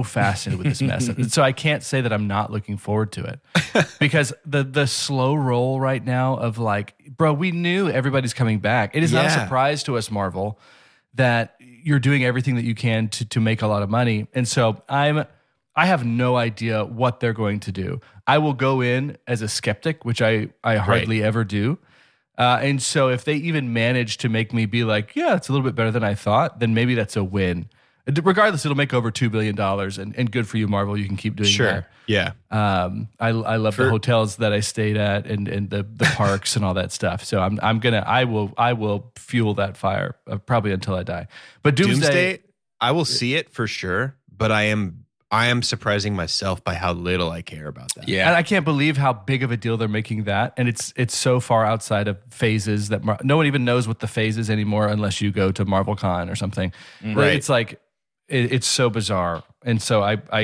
I can't say that I'm not looking forward to it because the slow roll right now of like, bro, we knew everybody's coming back. It is not a surprise to us, Marvel, that you're doing everything that you can to make a lot of money. And so I have no idea what they're going to do. I will go in as a skeptic, which I hardly ever do. And so if they even manage to make me be like, yeah, it's a little bit better than I thought, then maybe that's a win. Regardless, it'll make over $2 billion and good for you, Marvel. You can keep doing that. Yeah. I love the hotels that I stayed at and the parks and all that stuff. So I will fuel that fire probably until I die. But Doomsday, I will see it for sure, but I am surprising myself by how little I care about that. Yeah. And I can't believe how big of a deal they're making that. And it's so far outside of phases that no one even knows what the phase is anymore unless you go to MarvelCon or something. Right. It's like, it's so bizarre. And so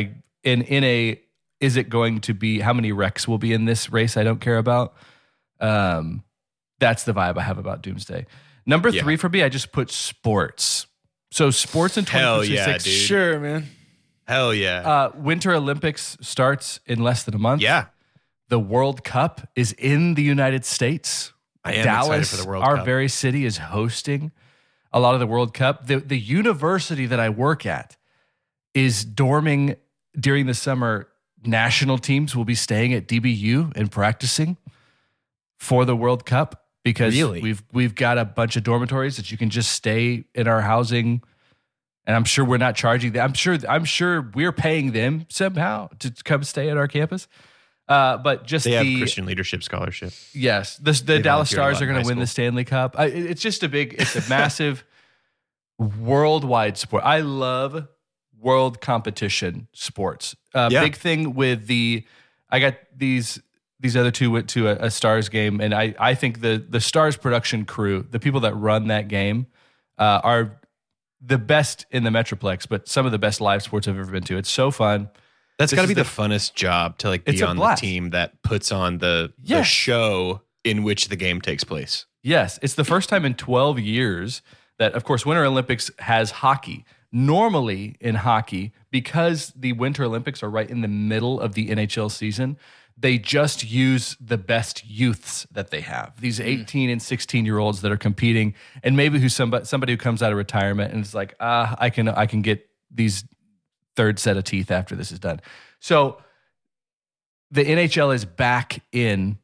is it going to be, how many wrecks will be in this race I don't care about? That's the vibe I have about Doomsday. Number 3 for me, I just put sports. So sports in 2026. Hell yeah, dude. Sure, man. Hell yeah. Winter Olympics starts in less than a month. Yeah. The World Cup is in the United States. I am Dallas, excited for the World our Cup. very city, is hosting a lot of the World Cup. The university that I work at is dorming during the summer. National teams will be staying at DBU and practicing for the World Cup because we've got a bunch of dormitories that you can just stay in our housing. And I'm sure we're not charging them. I'm sure we're paying them somehow to come stay at our campus. But just they have Christian Leadership Scholarship. Yes, the Dallas volunteered a Stars lot are in going to high win the school. Stanley Cup. It's a massive worldwide sport. I love world competition sports. Big thing with I got these other two went to a Stars game, and I think the Stars production crew, the people that run that game, are the best in the Metroplex, but some of the best live sports I've ever been to. It's so fun. That's This got to is be the funnest job to like It's be a on the blast. team that puts on the Yes. show in which the game takes place. Yes, it's the first time in 12 years that, of course, Winter Olympics has hockey. Normally in hockey, because the Winter Olympics are right in the middle of the NHL season, they just use the best youths that they have. These 18 and 16-year-olds that are competing, and maybe who's somebody who comes out of retirement and is like, I can get these third set of teeth after this is done. So the NHL is back in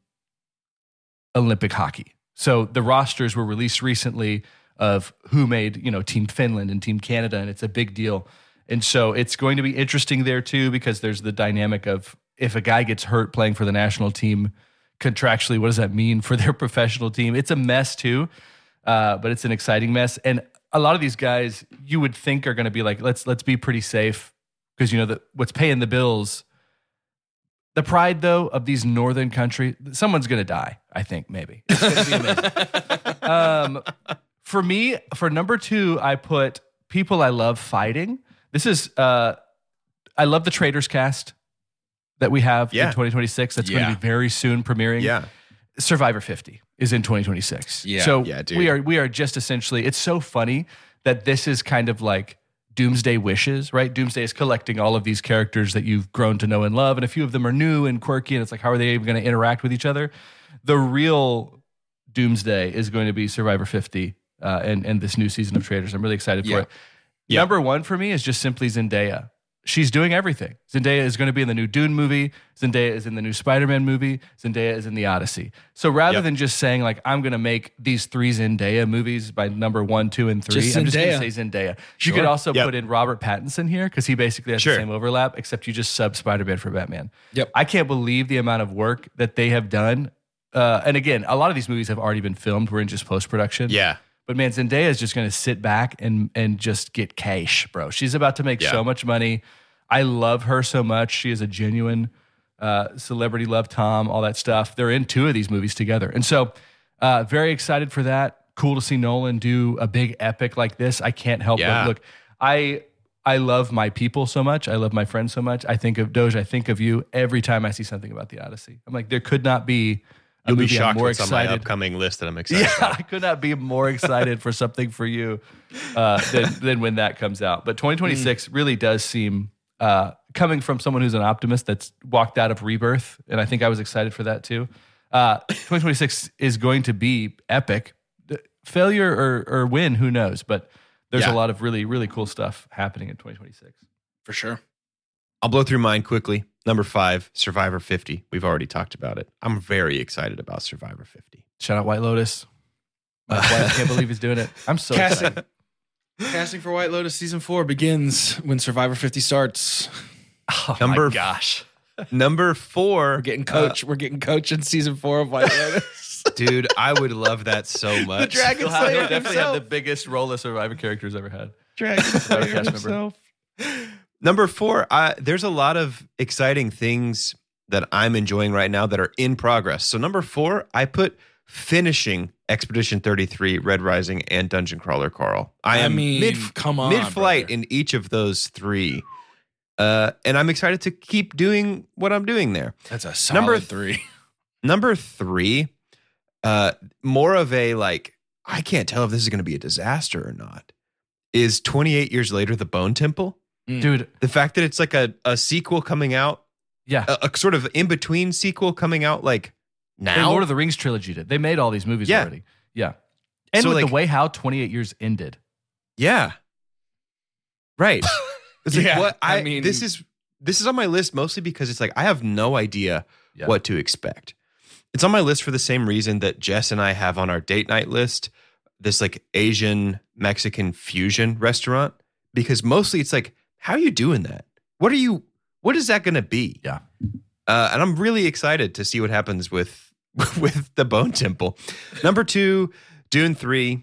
Olympic hockey. So the rosters were released recently of who made, Team Finland and Team Canada, and it's a big deal. And so it's going to be interesting there too, because there's the dynamic of if a guy gets hurt playing for the national team contractually, what does that mean for their professional team? It's a mess too, but it's an exciting mess. And a lot of these guys you would think are going to be like, let's be pretty safe because what's paying the bills. The pride, though, of these northern countries, someone's going to die, I think, maybe. It's going to be amazing. For me, for number 2, I put people I love fighting. This is, I love the Traitors cast that we have in 2026. That's going to be very soon premiering. Yeah. Survivor 50 is in 2026. Yeah. So Yeah, dude. we are just essentially, it's so funny that this is kind of like Doomsday Wishes, right? Doomsday is collecting all of these characters that you've grown to know and love, and a few of them are new and quirky, and it's like, how are they even going to interact with each other? The real Doomsday is going to be Survivor 50 and this new season of Traitors. I'm really excited for it. Yeah. Number 1 for me is just simply Zendaya. She's doing everything. Zendaya is going to be in the new Dune movie. Zendaya is in the new Spider-Man movie. Zendaya is in the Odyssey. So rather than just saying like, I'm going to make these 3 Zendaya movies by number 1, 2, and 3, Just I'm just going Zendaya. to say Zendaya. Sure. You could also Yep. put in Robert Pattinson here because he basically has the same overlap, except you just sub Spider-Man for Batman. Yep. I can't believe the amount of work that they have done. And again, a lot of these movies have already been filmed. We're in just post-production. Yeah. But man, Zendaya is just going to sit back and just get cash, bro. She's about to make so much money. I love her so much. She is a genuine celebrity, love Tom, all that stuff. They're in 2 of these movies together. And so very excited for that. Cool to see Nolan do a big epic like this. I can't help but look. I love my people so much. I love my friends so much. I think of Doge. I think of you every time I see something about the Odyssey. I'm like, there could not be a You'll be movie I'm shocked more what's on my excited. upcoming list that I'm excited Yeah, about. I could not be more excited for something for you than when that comes out. But 2026 really does seem, coming from someone who's an optimist that's walked out of Rebirth, and I think I was excited for that too. 2026 is going to be epic. Failure or win, who knows? But there's a lot of really, really cool stuff happening in 2026. For sure. I'll blow through mine quickly. Number 5, Survivor 50. We've already talked about it. I'm very excited about Survivor 50. Shout out White Lotus. I can't believe he's doing it. I'm so excited. Casting for White Lotus season 4 begins when Survivor 50 starts. Oh Number- my gosh. Number 4. We're getting coach. We're getting coach in season 4 of White Lotus. Dude, I would love that so much. Dragon He'll Slayer definitely have himself. the biggest role of Survivor characters ever had. Dragon Slayer cast member. himself. Number 4, there's a lot of exciting things that I'm enjoying right now that are in progress. So number 4, I put finishing Expedition 33, Red Rising, and Dungeon Crawler Carl. I mean, come on, mid-flight brother. in each of those 3. And I'm excited to keep doing what I'm doing there. That's a solid Number 3. Number 3, more of a like, I can't tell if this is going to be a disaster or not, is 28 years later, The Bone Temple. Dude, The fact that it's like a sequel coming out, yeah. a sort of in-between sequel coming out like The now. Lord of the Rings trilogy did. They made all these movies Yeah. already. Yeah. And So, with like- the way how 28 years ended. Yeah. Right. It's like, Yeah, what I mean- this is on my list mostly because it's like I have no idea Yeah. what to expect. It's on my list for the same reason that Jess and I have on our date night list this like Asian Mexican fusion restaurant, because mostly it's like, how are you doing that? What is that going to be? Yeah. And I'm really excited to see what happens with the Bone Temple. Number 2, Dune 3.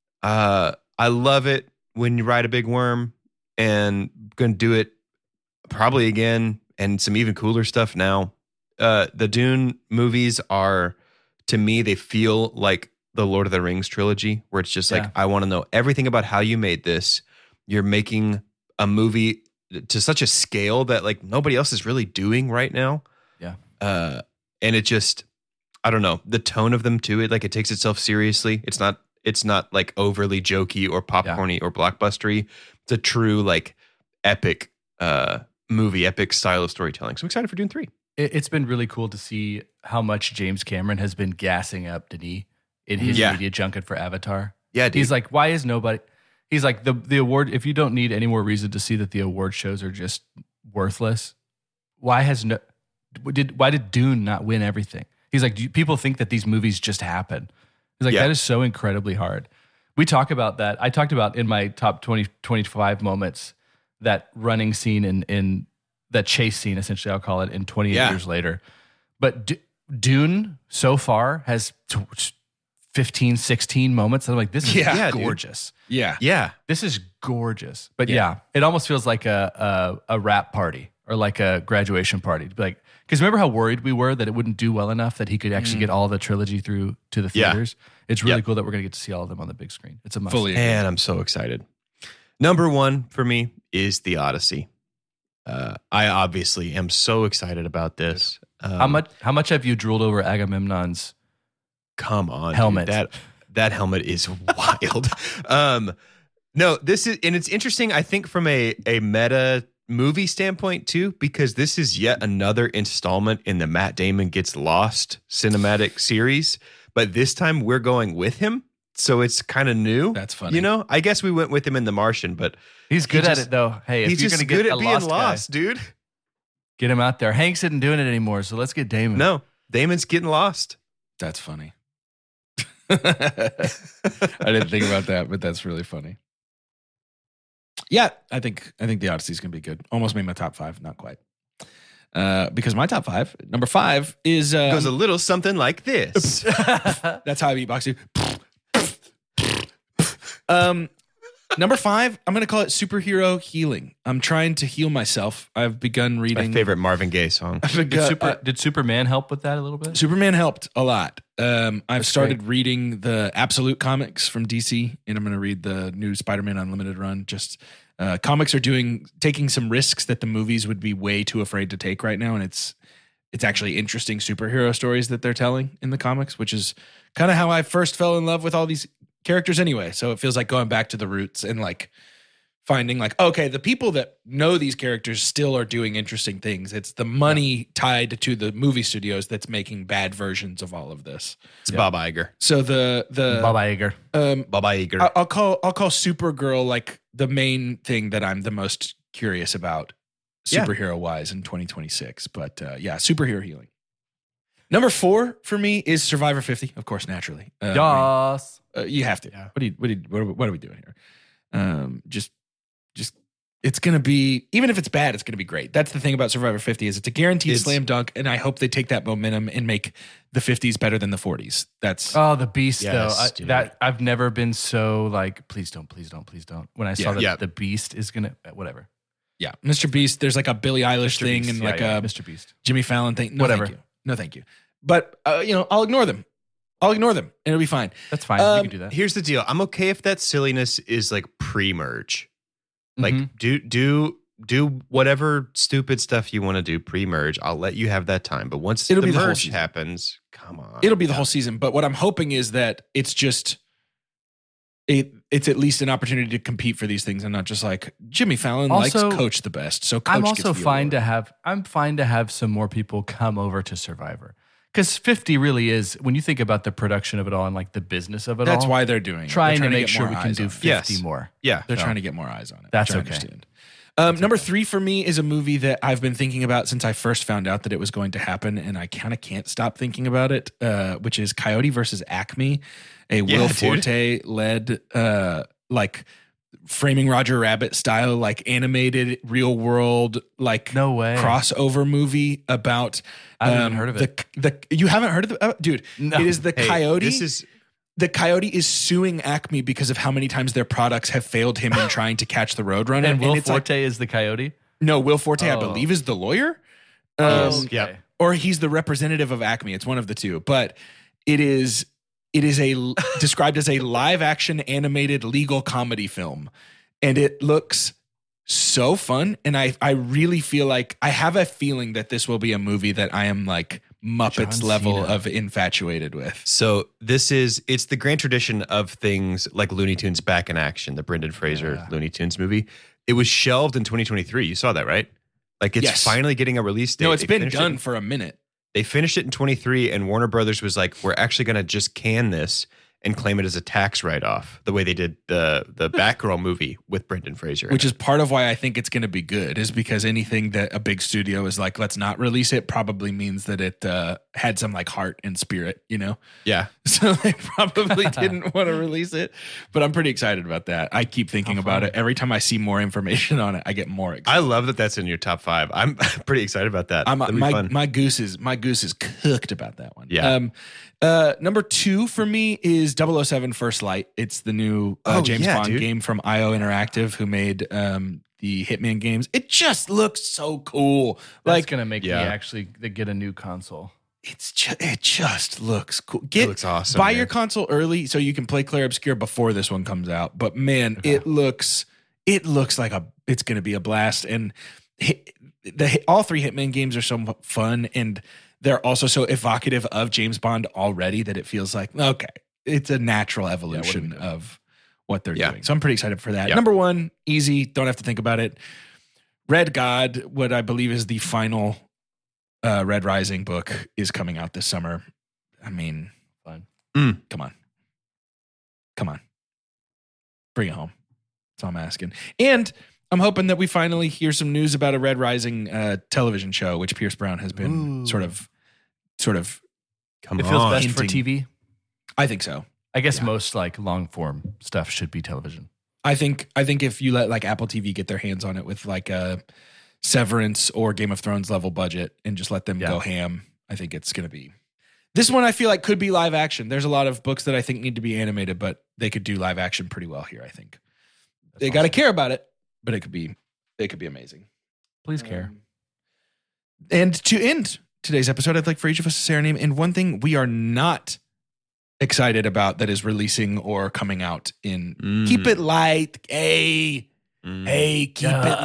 I love it when you ride a big worm, and going to do it probably again, and some even cooler stuff now. The Dune movies are, to me, they feel like the Lord of the Rings trilogy, where it's just like, Yeah. I want to know everything about how you made this. You're making a movie to such a scale that like nobody else is really doing right now. Yeah. And it just, I don't know, the tone of them too. It takes itself seriously. It's not like overly jokey or popcorny or blockbustery. It's a true like epic movie, epic style of storytelling. So I'm excited for Dune 3. It's been really cool to see how much James Cameron has been gassing up Denis in his media junket for Avatar. Yeah, dude. He's like, why is nobody? He's like, the award, if you don't need any more reason to see that the award shows are just worthless, why did Dune not win everything? He's like, people think that these movies just happen. He's like, that is so incredibly hard. We talk about that. I talked about in my top 20, 25 moments, that running scene in that chase scene, essentially, I'll call it, in 28 years later. But Dune so far has 15, 16 moments. I'm like, this is gorgeous. Dude. Yeah. Yeah. This is gorgeous. But it almost feels like a rap party or like a graduation party. Like, because remember how worried we were that it wouldn't do well enough that he could actually get all the trilogy through to the theaters? It's really cool that we're going to get to see all of them on the big screen. It's a must. And I'm so excited. Number one for me is The Odyssey. I obviously am so excited about this. How much have you drooled over Agamemnon's come on helmet? Dude, that helmet is wild. No, this is, and it's interesting, I think, from a meta movie standpoint too, because this is yet another installment in the Matt Damon Gets Lost cinematic series, but this time we're going with him. So it's kind of new. That's funny. You know, I guess we went with him in The Martian, but he's good at it though. Hey, if he's you're just going to get good at being lost, dude. Get him out there. Hanks isn't doing it anymore, so let's get Damon. No, Damon's getting lost. That's funny. I didn't think about that, but that's really funny. Yeah, I think The Odyssey is going to be good. Almost made my top 5, not quite. Because my top 5, number 5 is goes a little something like this. That's how I beatbox you. Number 5, I'm going to call it superhero healing. I'm trying to heal myself. I've begun reading. My favorite Marvin Gaye song. Did Superman help with that a little bit? Superman helped a lot. I've started reading the Absolute comics from DC, and I'm going to read the new Spider-Man Unlimited run. Just comics are taking some risks that the movies would be way too afraid to take right now, and it's actually interesting superhero stories that they're telling in the comics, which is kind of how I first fell in love with all these characters anyway. So it feels like going back to the roots and like finding like, okay, the people that know these characters still are doing interesting things. It's the money tied to the movie studios that's making bad versions of all of this. It's Bob Iger. So the Bob Iger. Bob Iger. I'll call Supergirl like the main thing that I'm the most curious about superhero wise in 2026. But superhero healing. Number 4 for me is Survivor 50, of course, naturally. Yes. You have to. Yeah. What are we doing here? Just it's going to be, even if it's bad, it's going to be great. That's the thing about Survivor 50 is it's a guaranteed slam dunk, and I hope they take that momentum and make the 50s better than the 40s. That's the Beast though. I've never been so like, please don't. When I saw that the Beast is going to whatever. Yeah, Mr. Beast. There's like a Billie Eilish thing Beast, and like a Mr. Beast, Jimmy Fallon thing. No, whatever. Thank you. No, thank you. But I'll ignore them. And it'll be fine. That's fine. You can do that. Here's the deal. I'm okay if that silliness is like pre-merge. Like do whatever stupid stuff you want to do pre-merge. I'll let you have that time. But once the merge happens, come on. It'll be the whole season. But what I'm hoping is that it's just it's at least an opportunity to compete for these things and not just like Jimmy Fallon likes Coach the best. So Coach I'm also gets the fine award. I'm fine to have some more people come over to Survivor. Because 50 really is, when you think about the production of it all and like the business of it That's all. why they're doing it. Trying to make sure we can do 50 more. Yeah. They're trying to get more eyes on it. That's okay. Understand. Number 3 for me is a movie that I've been thinking about since I first found out that it was going to happen, and I kind of can't stop thinking about it, which is Coyote versus Acme, a Will Forte-led like Framing Roger Rabbit style, like animated real world, like crossover movie about. I haven't even heard of it. You haven't heard of it, dude? No. It is the Coyote. The Coyote is suing Acme because of how many times their products have failed him in trying to catch the Roadrunner. And Will Forte is the Coyote? No, Will Forte, I believe, is the lawyer. Okay. Or he's the representative of Acme. It's one of the two. But it is described as a live action animated legal comedy film. And it looks so fun. And I really feel like I have a feeling that this will be a movie that I am like Muppets John level Cena. of infatuated with. So it's the grand tradition of things like Looney Tunes Back in Action, the Brendan Fraser Looney Tunes movie. It was shelved in 2023. You saw that, right? Like it's Yes. finally getting a release date. No, it's They been finished done it- for a minute. They finished it in 23, and Warner Brothers was like, we're actually going to just can this and claim it as a tax write-off, the way they did the Batgirl movie with Brendan Fraser. Which is part of why I think it's going to be good, is because anything that a big studio is like, let's not release it, probably means that it had some like heart and spirit, you know? yeah. So they probably didn't want to release it, but I'm pretty excited about that. I keep thinking about it. Every time I see more information on it, I get more excited. I love that that's in your top 5. I'm pretty excited about that. That'll be fun. My goose is cooked about that one. Yeah. Number 2 for me is 007 First Light. It's the new James Bond dude. game from IO Interactive, who made the Hitman games. It just looks so cool. That's Like gonna make me Yeah. actually get a new console. it just looks cool. It looks awesome. Buy man. your console early so you can play Clair Obscur before this one comes out. But man, it looks like it's going to be a blast. And all 3 Hitman games are so fun, and they're also so evocative of James Bond already that it feels like, okay, it's a natural evolution of what they're Yeah. doing. So I'm pretty excited for that. Yeah. Number 1, easy, don't have to think about it. Red God, what I believe is the final Red Rising book, is coming out this summer. I mean, Fun. come on. Bring it home. That's all I'm asking. And I'm hoping that we finally hear some news about a Red Rising television show, which Pierce Brown has been sort of. Come It feels on. best for hinting. TV. I think so. I guess most like long form stuff should be television. I think if you let like Apple TV get their hands on it with like a Severance or Game of Thrones level budget and just let them go ham, I think it's going to be. This one I feel like could be live action. There's a lot of books that I think need to be animated, but they could do live action pretty well here, I think. They got to care about it, but it could be amazing. Please care. And to end today's episode, I'd like for each of us to say our name and one thing we are not excited about that is releasing or coming out in. Keep it light. Hey, keep it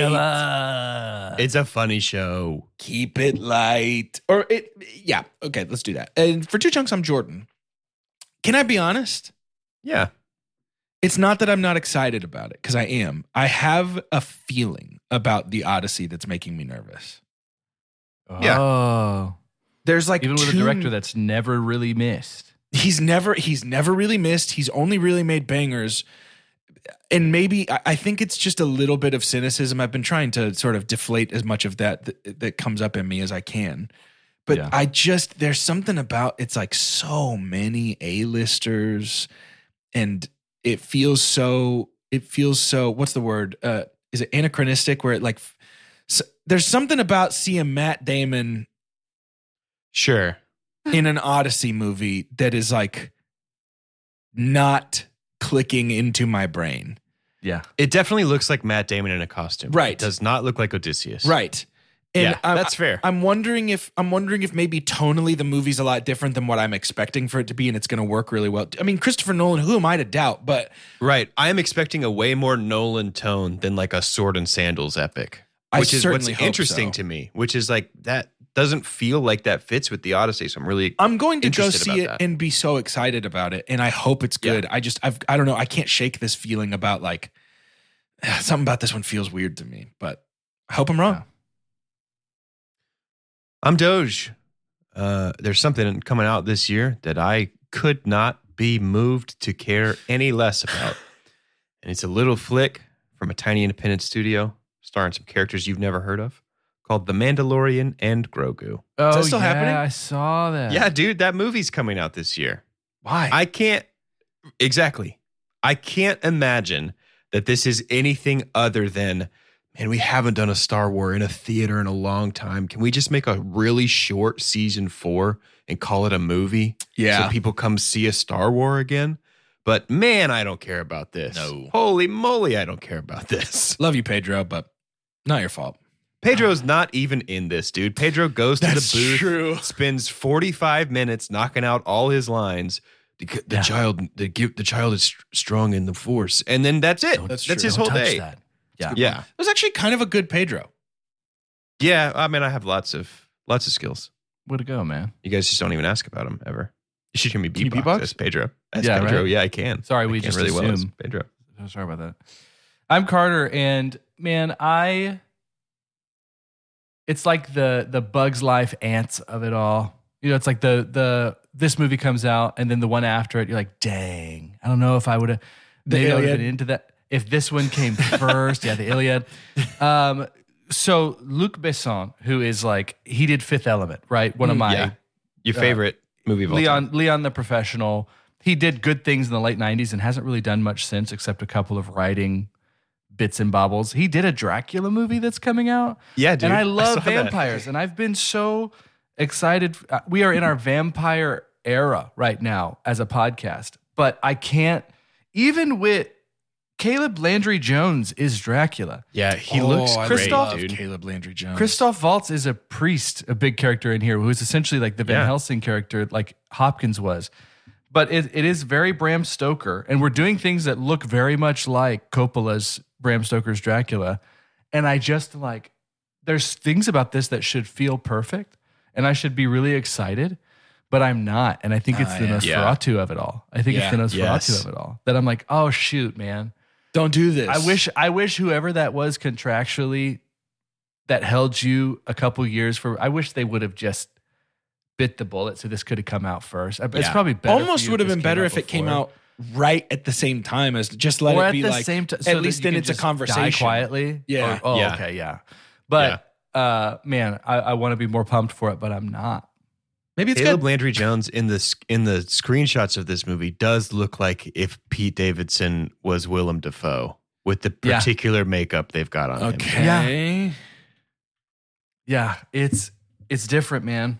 light. It's a funny show. Keep it light. Yeah. Okay, let's do that. And for 2 Chunks, I'm Jordan. Can I be honest? Yeah. It's not that I'm not excited about it, because I am. I have a feeling about the Odyssey that's making me nervous. Yeah. Oh. There's like Even with a 2 director that's never really missed. He's never really missed. He's only really made bangers. And maybe I think it's just a little bit of cynicism. I've been trying to sort of deflate as much of that comes up in me as I can. But Yeah. there's something about, it's like so many A-listers, and it feels so, what's the word? Is it anachronistic, where it like, there's something about seeing Matt Damon Sure. in an Odyssey movie that is like not clicking into my brain. Yeah. It definitely looks like Matt Damon in a costume. Right. It does not look like Odysseus. Right. And Yeah, that's fair. I'm wondering if maybe tonally the movie's a lot different than what I'm expecting for it to be, and it's going to work really well. I mean, Christopher Nolan, who am I to doubt? But Right. I am expecting a way more Nolan tone than like a sword and sandals epic. I Which is certainly what's hope interesting so. to me, which is like that doesn't feel like that fits with the Odyssey. So I'm really I'm going to go interested see about it that. and be so excited about it, and I hope it's good. I don't know. I can't shake this feeling about like something about this one feels weird to me, but I hope I'm wrong. Yeah. I'm Doge. There's something coming out this year that I could not be moved to care any less about. And it's a little flick from a tiny independent studio starring some characters you've never heard of called The Mandalorian and Grogu. Oh, that still yeah, happening? I saw that. Yeah, dude, that movie's coming out this year. Why? I can't imagine that this is anything other than, man, we haven't done a Star Wars in a theater in a long time. Can we just make a really short season 4 and call it a movie? Yeah. So people come see a Star Wars again? But man, I don't care about this. No. Holy moly, I don't care about this. Love you, Pedro, but not your fault. Pedro's not even in this, dude. Pedro goes to That's the booth, true. spends 45 minutes knocking out all his lines. The child is strong in the Force, and then that's it. That's That's true. his Don't whole touch day. that. Yeah. Yeah. It was actually kind of a good Pedro. Yeah. I mean, I have lots of skills. Way to go, man. You guys just don't even ask about them ever. You should hear me Can you beatbox beatbox? as Pedro. As Yeah, Pedro. right? Yeah, I can. Sorry, I we can just really well as assume. Pedro. Oh, sorry about that. I'm Carter, and man, it's like the Bug's Life ants of it all. You know, it's like this movie comes out, and then the one after it, you're like, dang, I don't know if I would have maybe I would have been into that if this one came first. Yeah, the Iliad. So Luc Besson, who is like, he did Fifth Element, right? One of my Your favorite movie of all time. Leon the Professional. He did good things in the late 90s and hasn't really done much since, except a couple of writing bits and bobbles. He did a Dracula movie that's coming out. Yeah, dude. And I saw love that. vampires, and I've been so excited. We are in our vampire era right now as a podcast, but I can't, even with Caleb Landry Jones is Dracula. Yeah, he looks I great, love dude. Caleb Landry Jones. Christoph Waltz is a priest, a big character in here, who is essentially like the Van Yeah. Helsing character, like Hopkins was. But it is very Bram Stoker, and we're doing things that look very much like Coppola's Bram Stoker's Dracula. And I just like, there's things about this that should feel perfect, and I should be really excited, but I'm not. And I think it's the Nosferatu of it all. I think it's the Nosferatu of it all. That I'm like, oh shoot, man. Don't do this. I wish whoever that was contractually that held you a couple years for, I wish they would have just bit the bullet so this could have come out first. It's probably better. Almost would have been better if it came out right at the same time as just let it be like at least then it's a conversation. Die quietly. Yeah. Okay. Yeah. But man, I want to be more pumped for it, but I'm not. Maybe it's Caleb good. Landry Jones in the screenshots of this movie does look like if Pete Davidson was Willem Dafoe with the particular makeup they've got on him. Okay. Yeah, it's different, man.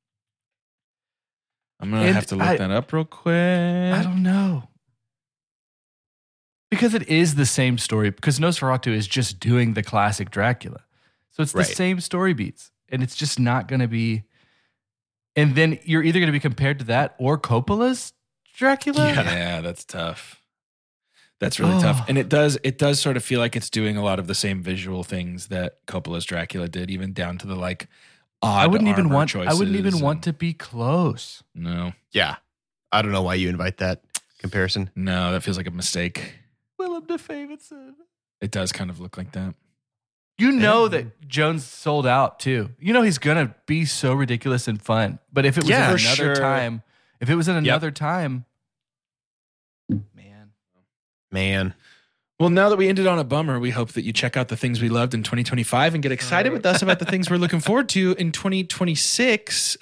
I'm going to have to look that up real quick. I don't know. Because it is the same story, because Nosferatu is just doing the classic Dracula. So it's the same story beats, and it's just not going to be. And then you're either going to be compared to that or Coppola's Dracula. Yeah, that's tough. That's really tough. And it does sort of feel like it's doing a lot of the same visual things that Coppola's Dracula did, even down to the like odd I wouldn't even choices want to be close. No. Yeah. I don't know why you invite that comparison. No, that feels like a mistake. Willem Dafoe. It does kind of look like that. You know that Jones sold out too. You know he's gonna be so ridiculous and fun. But if it was in another time, Man. Well, now that we ended on a bummer, we hope that you check out the things we loved in 2025 and get excited with us about the things we're looking forward to in 2026.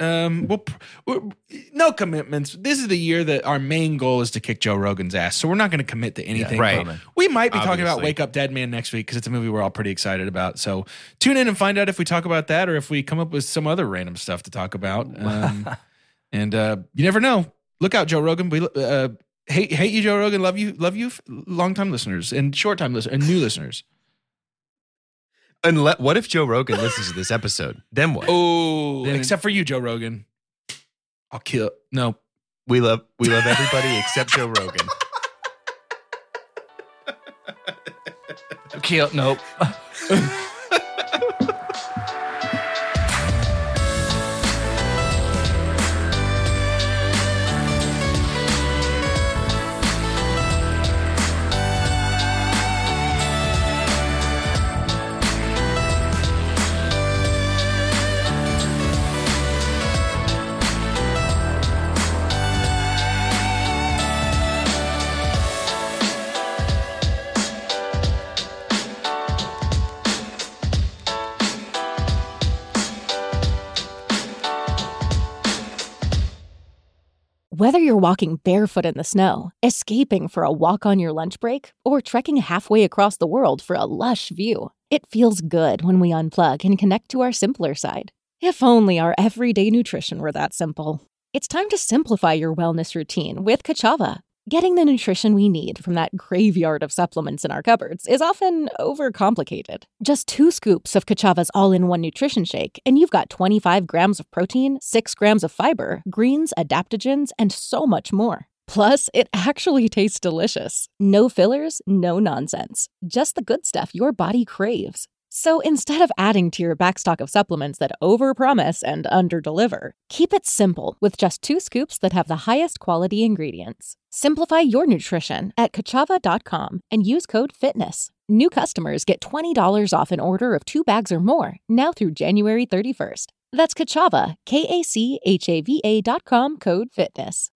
No commitments. This is the year that our main goal is to kick Joe Rogan's ass. So we're not going to commit to anything. right. We might be talking about Obviously. Wake Up Dead Man next week because it's a movie we're all pretty excited about. So tune in and find out if we talk about that or if we come up with some other random stuff to talk about. And you never know. Look out, Joe Rogan. We hate you, Joe Rogan. Love you, long-time listeners and short-time listeners and new listeners. What if Joe Rogan listens to this episode? Then what? Oh, except for you, Joe Rogan. I'll kill. No, We love everybody except Joe Rogan. Nope. Whether you're walking barefoot in the snow, escaping for a walk on your lunch break, or trekking halfway across the world for a lush view, it feels good when we unplug and connect to our simpler side. If only our everyday nutrition were that simple. It's time to simplify your wellness routine with Kachava. Getting the nutrition we need from that graveyard of supplements in our cupboards is often overcomplicated. Just 2 scoops of Kachava's all-in-one nutrition shake, and you've got 25 grams of protein, 6 grams of fiber, greens, adaptogens, and so much more. Plus, it actually tastes delicious. No fillers, no nonsense. Just the good stuff your body craves. So instead of adding to your backstock of supplements that overpromise and underdeliver, keep it simple with just 2 scoops that have the highest quality ingredients. Simplify your nutrition at Kachava.com and use code FITNESS. New customers get $20 off an order of 2 bags or more now through January 31st. That's Kachava, Kachava.com, code FITNESS.